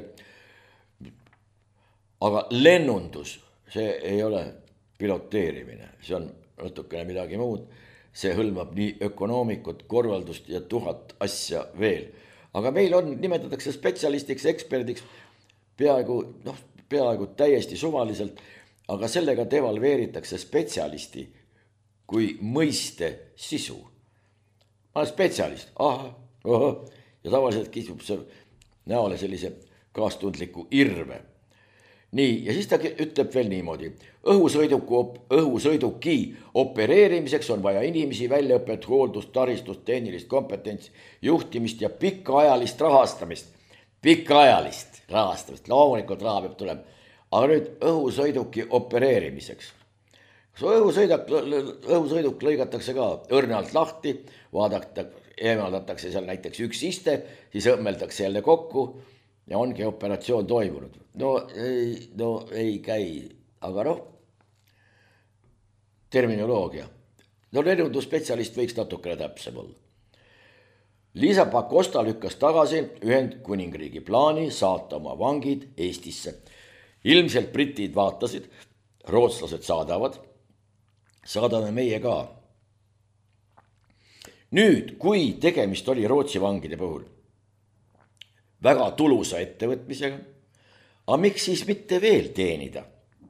Speaker 2: Aga lennundus, see ei ole piloteerimine, see on natukene midagi muud. See hõlmab nii ökonoomikut, korraldust ja tuhat asja veel. Aga meil on, nimetatakse spetsialistiks, eksperdiks peaaegu, noh, peaaegu täiesti suvaliselt, aga sellega devalveeritakse spetsialisti kui mõiste sisu. Ma olen spetsialist, aha, aha, ja tavaliselt kisub see näole sellise kaastundliku irve. Nii, ja siis ta ütleb veel niimoodi. Õhusõiduku, õhusõiduki opereerimiseks on vaja inimesi, väljaõpet, hooldust, taristust, tehnilist kompetentsi, juhtimist ja pikaajalist rahastamist. Pikaajalist rahastamist, loomulikult raha peab tulema. Aga nüüd õhusõiduki opereerimiseks. Õhusõiduk, õhusõiduk lõigatakse ka õrnalt lahti, vaadata, eemaldatakse seal näiteks üks iste, siis õmmeldakse jälle kokku ja ongi operatsioon toimunud. No ei, no ei käi, aga noh, terminoloogia. No lennundusspetsialist võiks natukene täpsem olla. Liisa Pakosta lükkas tagasi Ühendkuningriigi plaani saata oma vangid Eestisse. Ilmselt britid vaatasid, rootslased saadavad, saadame meie ka. Nüüd, kui tegemist oli Rootsi vangide puhul väga tulusa ettevõtmisega, aga miks siis mitte veel teenida?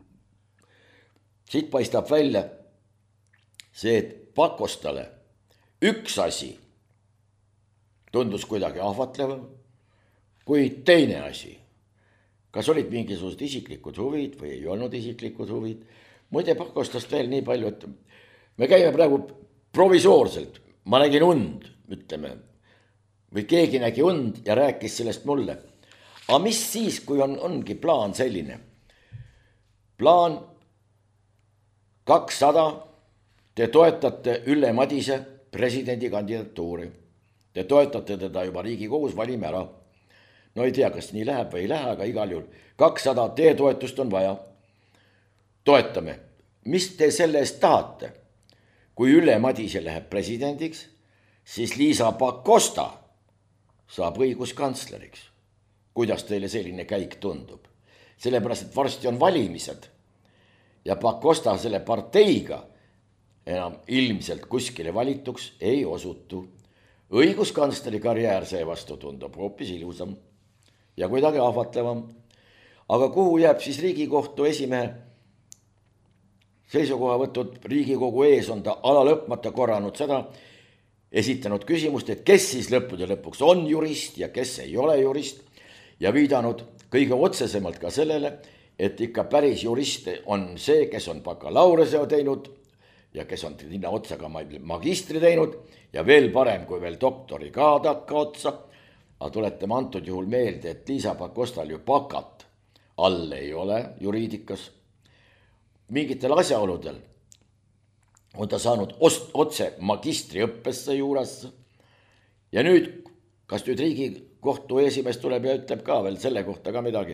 Speaker 2: Siit paistab välja see, et Pakostale üks asi tundus kuidagi ahvatlevam kui teine asi. Kas olid mingisugused isiklikud huvid või ei olnud isiklikud huvid? Muide Pakostast veel nii palju, et me käime praegu provisoorselt. Ma nägin und, ütleme, või keegi nägi und ja rääkis sellest mulle. Aga mis siis, kui on, ongi plaan selline? Plaan kakssada, te toetate Ülle Madise presidendi kandidatuuri. Te toetate teda juba Riigikogus, valime ära. No ei tea, kas nii läheb või ei lähe, aga igal juhul kakssada teie toetust on vaja. Toetame. Mis te selle eest tahate? Kui Ülle Madise läheb presidendiks, siis Liisa Pakosta saab õiguskantsleriks. Kuidas teile selline käik tundub? Sellepärast, et varsti on valimised ja Pakosta selle parteiga enam ilmselt kuskile valituks ei osutu. Õiguskantsleri karjäär seevastu tundub hoopis ilusam ja kuidagi ahvatlevam. Aga kuhu jääb siis Riigikohtu esimehe seisukoha võtud Riigikogu ees on ta alalõpmata korranud seda, esitanud küsimust, et kes siis lõppude lõpuks on jurist ja kes ei ole jurist ja viidanud kõige otsesemalt ka sellele, et ikka päris jurist on see, kes on bakalaureuse teinud ja kes on sinna otsa ka magistri teinud ja veel parem kui veel doktori ka takka otsa. Aga tuletame antud juhul meelde, et Liisa Pakostal ju bakat all ei ole juriidikas. Mingitel asjaoludel on ta saanud otse magistriõppesse juurasse. Ja nüüd, kas nüüd Riigikohtu esimees tuleb ja ütleb ka veel selle kohta ka midagi,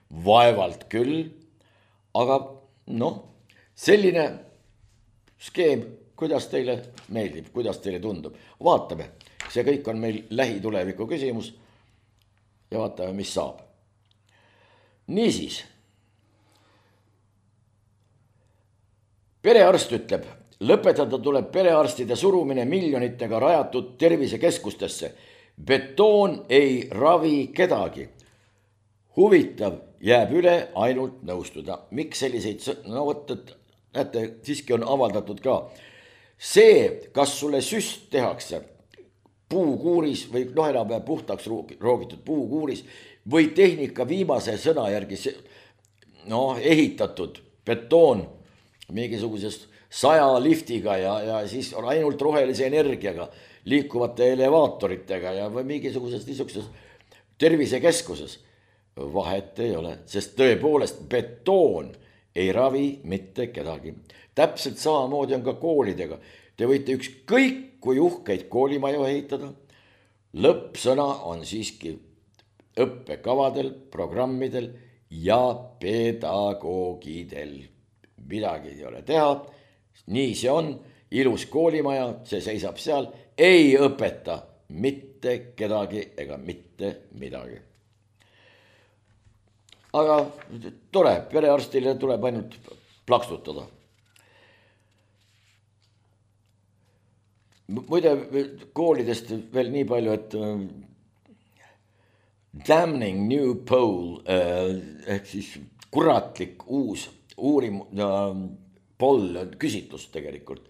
Speaker 2: vaevalt küll, aga noh, selline skeem, kuidas teile meeldib, kuidas teile tundub. Vaatame, see kõik on meil lähituleviku küsimus ja vaatame, mis saab. Niisiis, perearst ütleb, lõpetada tuleb perearstide surumine miljonitega rajatud tervisekeskustesse. Betoon ei ravi kedagi. Huvitav, jääb üle ainult nõustuda. Miks selliseid, no võt, et näete, siiski on avaldatud ka. See, kas sulle süst tehakse puukuuris või noh, enam puhtaks roogitud puukuuris või tehnika viimase sõna järgi no, ehitatud betoon mingisugusest saja liftiga ja, ja siis on ainult rohelise energiaga, liikuvate elevaatoritega ja või mingisuguses niisuguses tervisekeskuses. Vahet ei ole, sest tõepoolest betoon ei ravi mitte kedagi. Täpselt samamoodi on ka koolidega. Te võite ükskõik kui uhkeid koolimaju ehitada. Lõppsõna on siiski õppekavadel, programmidel ja pedagoogidel. Midagi ei ole teha. Nii see on. Ilus koolimaja, see seisab seal. Ei õpeta mitte kedagi ega mitte midagi. Aga tore, perearstile tuleb ainult plaksutada. Muide, koolidest veel nii palju, et damning new poll ehk siis kuratlik uus uurim poll küsitlus tegelikult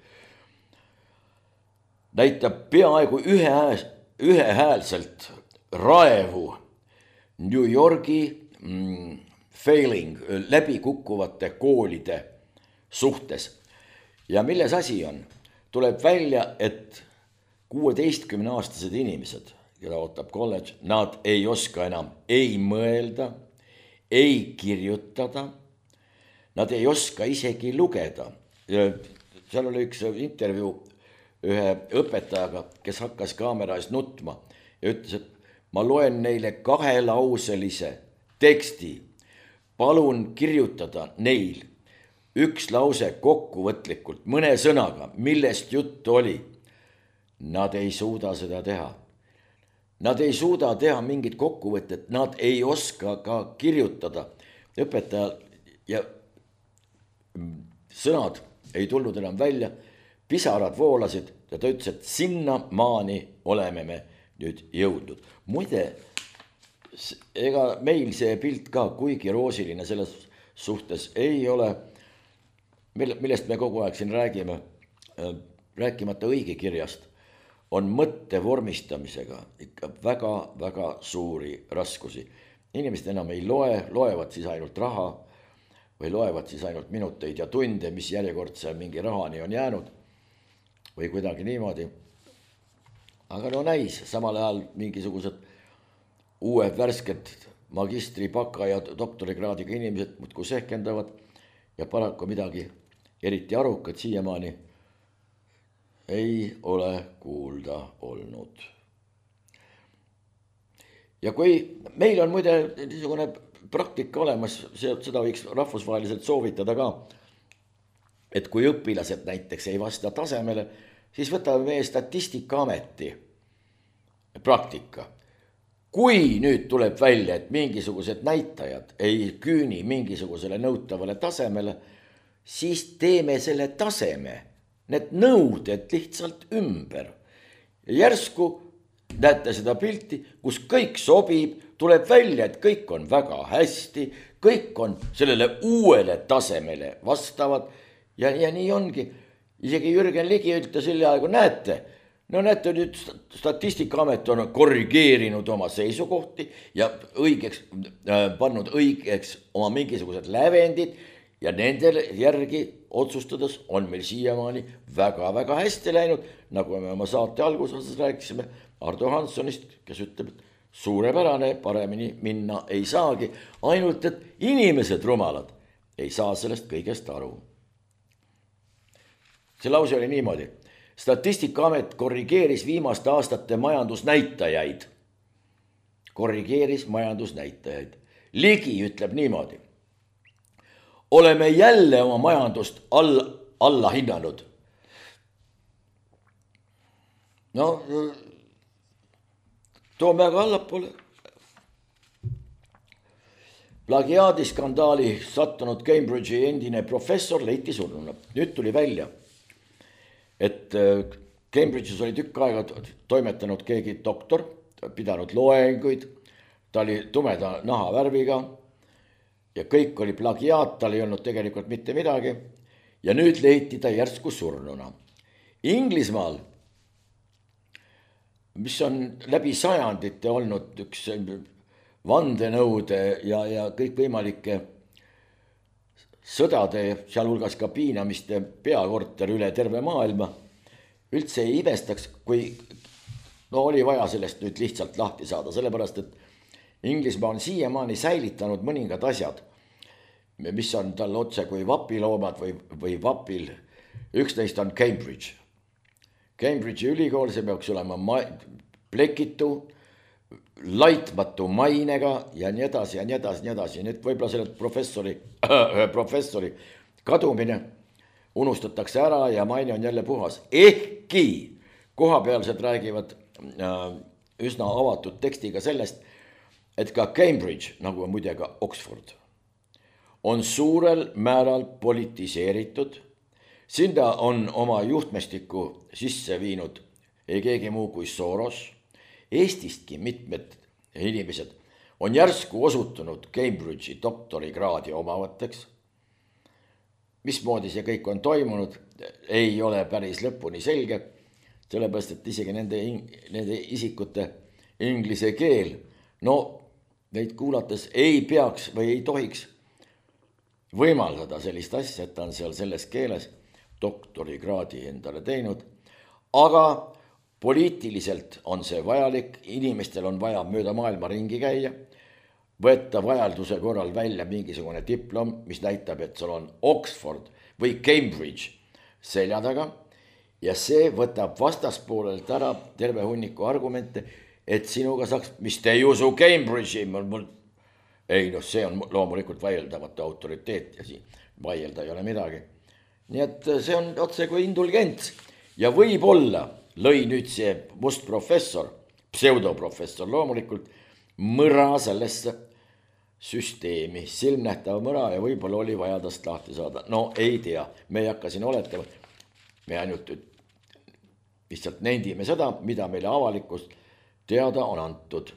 Speaker 2: näitab peaaegu ühe, ühehäälselt raevu New Yorgi mm, failing läbi kukkuvate koolide suhtes. Ja milles asi on? Tuleb välja, et kuueteistkümne aastased inimesed, keda ootab kolledž, nad ei oska enam ei mõelda, ei kirjutada, nad ei oska isegi lugeda. Ja seal oli üks intervjuu ühe õpetajaga, kes hakkas kaamera ees nutma ja ütles, et ma loen neile kahelauselise teksti. Palun kirjutada neil üks lause kokkuvõtlikult, mõne sõnaga, millest jutt oli. Nad ei suuda seda teha. Nad ei suuda teha mingit kokkuvõtet, nad ei oska ka kirjutada. Õpetaja ja sõnad ei tulnud enam välja, pisarad voolasid ja ta ütles, et sinna maani oleme me nüüd jõudnud. Muide, ega meil see pilt ka kuigi roosiline selles suhtes ei ole, millest me kogu aeg siin räägime, rääkimata õigekirjast, on mõtte vormistamisega ikka väga-väga suuri raskusi. Inimesed enam ei loe, loevad siis ainult raha või loevad siis ainult minuteid ja tunde, mis järjekordse mingi rahani on jäänud või kuidagi niimoodi. Aga no näis, samal ajal mingisugused uued värsked magistri, baka ja doktorikraadiga inimesed muudkui sehkendavad ja paraku midagi eriti arukad siiamaani ei ole kuulda olnud. Ja kui meil on muide niisugune praktika olemas, seda võiks rahvusvaheliselt soovitada ka, et kui õpilased näiteks ei vasta tasemele, siis võtame meie Statistikaameti praktika. Kui nüüd tuleb välja, et mingisugused näitajad ei küüni mingisugusele nõutavale tasemele, siis teeme selle taseme, need nõuded lihtsalt ümber. Ja järsku näete seda pilti, kus kõik sobib, tuleb välja, et kõik on väga hästi, kõik on sellele uuele tasemele vastavad ja, ja nii ongi. Isegi Jürgen Ligi ütles selle aegu, näete, no näete nüüd Statistikaamet on korrigeerinud oma seisukohti ja õigeks, äh, pannud õigeks oma mingisugused lävendid ja nendel järgi otsustades on meil siiamaani väga-väga hästi läinud, nagu me oma saate alguses rääkisime Ardo Hanssonist, kes ütleb, et suurepärane, paremini minna ei saagi, ainult et inimesed rumalad ei saa sellest kõigest aru. See lause oli niimoodi. Statistikaamet korrigeeris viimaste aastate majandusnäitajaid. Korrigeeris majandusnäitajaid. Ligi ütleb niimoodi. Oleme jälle oma majandust all, alla hinnanud. No, toome aga allapoole. Plagiaadiskandaali sattunud Cambridge'i endine professor leiti surnuna. Nüüd tuli välja, et Cambridge'is oli tükk aega toimetanud keegi doktor, pidanud loenguid, ta oli tumeda nahavärviga ja kõik oli plagiaat, tal ei olnud tegelikult mitte midagi ja nüüd leiti ta järsku surnuna. Inglismaal, mis on läbi sajandite olnud üks vandenõude ja, ja kõik võimalike sõdade, sealhulgas ka piinamiste peakorter üle terve maailma, üldse ei imestaks, kui no oli vaja sellest nüüd lihtsalt lahti saada, sellepärast et Inglismaa on siiamaani säilitanud mõningad asjad, mis on tal otse kui vapiloomad või, või vapil. Üks neist on Cambridge. Cambridge'i ülikool, see peaks olema ma- plekitu, laitmatu mainega ja nii edasi ja nii edasi, nii edasi. Nüüd võib-olla selle professori, professori kadumine unustatakse ära ja maine on jälle puhas. Ehkki kohapealsed räägivad üsna avatud tekstiga sellest, et ka Cambridge, nagu on muide ka Oxford, on suurel määral politiseeritud. Sinda on oma juhtmestiku sisse viinud ei keegi muu kui Soros. Eestistki mitmed inimesed on järsku osutunud Cambridge'i doktorikraadi omavateks. Mismoodi see kõik on toimunud, ei ole päris lõpuni selge, sellepärast, et isegi nende, nende isikute inglise keel, no neid kuulates ei peaks või ei tohiks võimaldada sellist asja, et ta on seal selles keeles doktorikraadi endale teinud, aga poliitiliselt on see vajalik, inimestel on vaja mööda maailma ringi käia, võtta vajalduse korral välja mingisugune diplom, mis näitab, et sul on Oxford või Cambridge selja taga ja see võtab vastaspoolelt ära terve hunniku argumente, et sinuga saaks, mis te ei usu Cambridge'i, mul, mul ei, no see on loomulikult vaieldamatu autoriteet ja siin vaielda ei ole midagi. Nii et see on otse kui indulgents ja võib-olla lõi nüüd see must professor, pseudoprofessor loomulikult, mõra sellesse süsteemi, silmnähtav mõra ja võib-olla oli vaja tast lahti saada. No ei tea, me ei hakka siin oletama, me ainult lihtsalt nendime seda, mida meile avalikust teada on antud.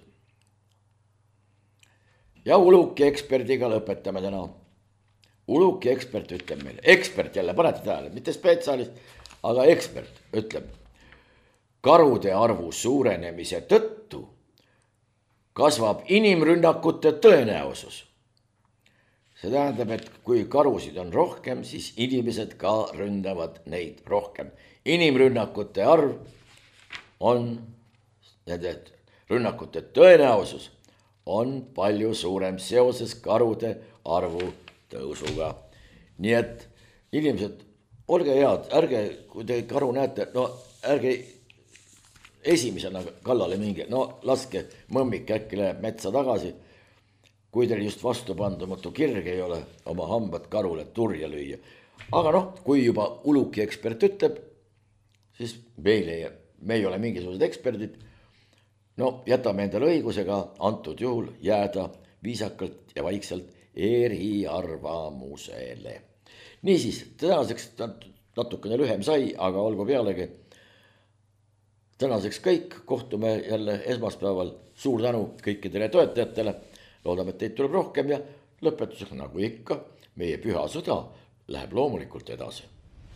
Speaker 2: Ja Uluki eksperdiga lõpetame täna. Uluki ekspert ütleb meile, ekspert jälle, panete tähele, mitte spetsialist, aga ekspert ütleb, karude arvu suurenemise tõttu kasvab inimrünnakute tõenäosus. See tähendab, et kui karusid on rohkem, siis inimesed ka ründavad neid rohkem. Inimrünnakute arv on, nende rünnakute tõenäosus on palju suurem seoses karude arvu tõusuga. Nii et inimesed, olge head, ärge, kui te karu näete, no ärge esimesena kallale mingi, no laske mõmmik äkki läheb metsa tagasi, kui teil just vastupandumatu kirg ei ole oma hambad karule turja lüüa. Aga noh, kui juba Uluki ekspert ütleb, siis meil ei, me ei ole mingisugused eksperdid, no jätame endale õigusega antud juhul jääda viisakalt ja vaikselt eriarvamusele. Niisiis, tänaseks natukene lühem sai, aga olgu pealegi. Tänaseks kõik, kohtume jälle esmaspäeval, suur tänu kõikidele toetajatele, loodame, et teid tuleb rohkem ja lõpetuseks nagu ikka, meie püha sõda läheb loomulikult edasi.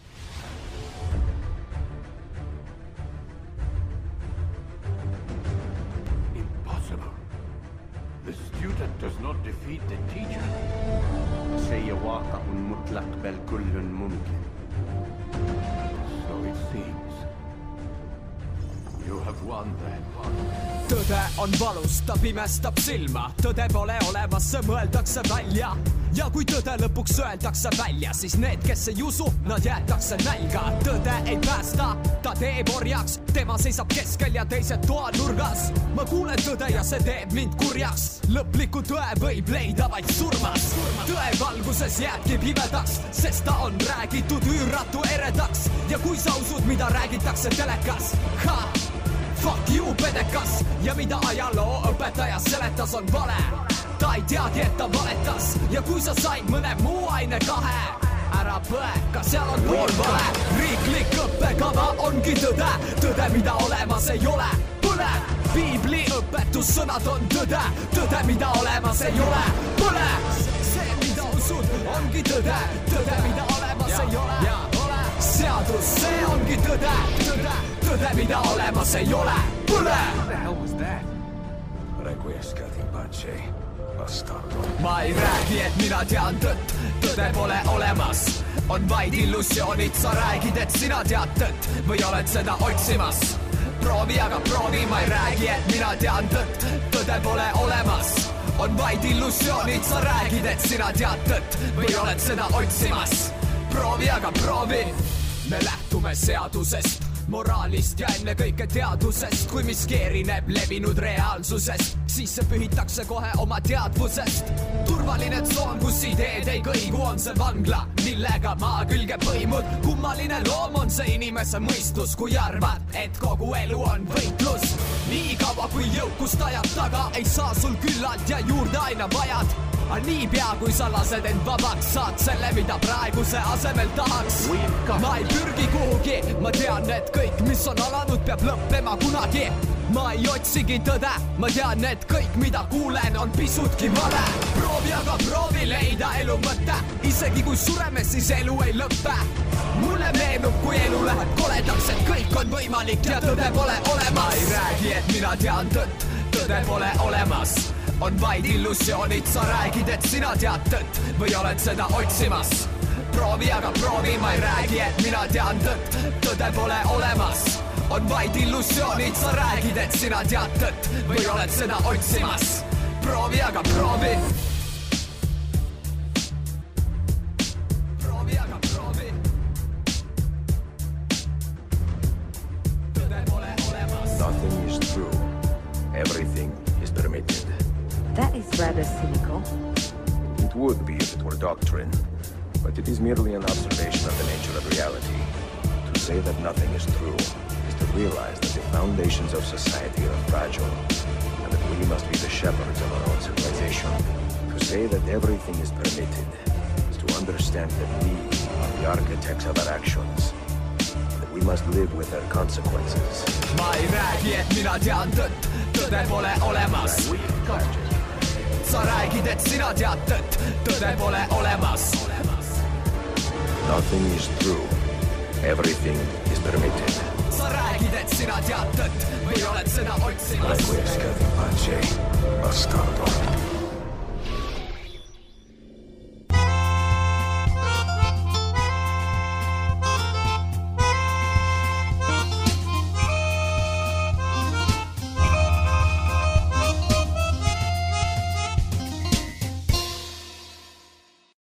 Speaker 3: Impossible. The student does not defeat the teacher. شيء واقع مطلق بل كل ممكن. So it seems. You have won that one.
Speaker 4: Tõde on valus, ta pimestab silma. Tõde pole olemas, see mõeldakse välja. ja kui tõde lõpuks öeldakse välja, siis need, kes ei usu, nad jäetakse nälga. Tõde ei päästa, ta teeb orjaks, tema seisab keskel ja teised toa nurgas. Ma kuulen tõde ja see teeb mind kurjaks. Lõpliku tõe võib leida vaid surmas. Tõe valguses jääbki pimedaks, sest ta on räägitud üüratu eredaks. Ja kui sa usud, mida räägitakse telekas, ha! Fuck you, pedekas! Ja mida ajaloo õpetaja seletas on vale. Ta ei teagi, et ta valetas. Ja kui sa said mõne muu aine kahe, ära põeka, seal on pool vale. Riiklik õppekava ongi tõde. Tõde, mida olemas ei ole. Põle! Piibli õpetussõnad on tõde. Tõde, mida olemas ei ole. Põle! See, mida usud, ongi tõde. Tõde, mida olemas ei ole. Ole! Seadus, see ongi tõde. Tõde, tõde, mida olemas ei ole. Põle!
Speaker 3: What the hell was that? Requiescat in pace, bastardo.
Speaker 4: Ma ei räägi, et mina tean tõtt. Tõde pole olemas. On vaid illusioonid, sa räägid, et sina tead tõtt. Või oled seda otsimas? Proovi, aga proovi, ma ei räägi, et mina tean tõtt. Tõde pole olemas. On vaid illusioonid, sa räägid, et sina tead tõtt. Või oled seda otsimas? Proovi, aga proovi. Me lähtume seadusest, moraalist ja enne kõike teadusest. Kui miski erineb levinud reaalsusest, siis see pühitakse kohe oma teadvusest. Turvaline tsoon, kus ideed ei kõigu, on see vangla, millega maa külge põimud. Kummaline loom on see inimese mõistus, kui arvad, et kogu elu on võitlus. Nii kaua kui jõukust ajad taga, ei saa sul küllalt ja juurde aina vajad. A nii pea, kui sa lased end vabaks, saad selle, mida praeguse asemel tahaks. Ma ei pürgi kuhugi, ma tean, et kõik, mis on alanud, peab lõppema kunagi. Ma ei otsigi tõde, ma tean, et kõik, mida kuulen, on pisutki vale. Proovi, aga proovi leida elu mõte, isegi kui sureme, siis elu ei lõppe. Mulle meenub, kui elu läheb koledaks, et kõik on võimalik ja tõde pole olemas. Ma ei räägi, et mina tean tõtt, tõde pole olemas. On vaid illusioonid, sa räägid, et sina tead tõtt. Või oled seda otsimas? Proovi, aga proovi, ma ei räägi, et mina tean tõtt. Tõde pole olemas. On vaid illusioonid, sa räägid, et sina tead tõtt. Või oled seda otsimas? Proovi, aga proovi. Proovi, aga proovi. Tõde pole olemas.
Speaker 3: Nothing is true. Everything is permitted.
Speaker 5: That is rather cynical.
Speaker 3: It would be if it were doctrine, but it is merely an observation of the nature of reality. To say that nothing is true is to realize that the foundations of society are fragile, and that we must be the shepherds of our own civilization. To say that everything is permitted is to understand that we are the architects of our actions, and that we must live with their consequences.
Speaker 4: Ma ei räägi, et mina tean tõtt, tõde pole olemas. Sa räägid, et sina tead tõtt, tõde pole olemas.
Speaker 3: Nothing is true. Everything is permitted.
Speaker 4: Sa räägid, et sina tead tõtt, või oled seda otsimas?
Speaker 3: Requiescat in pace.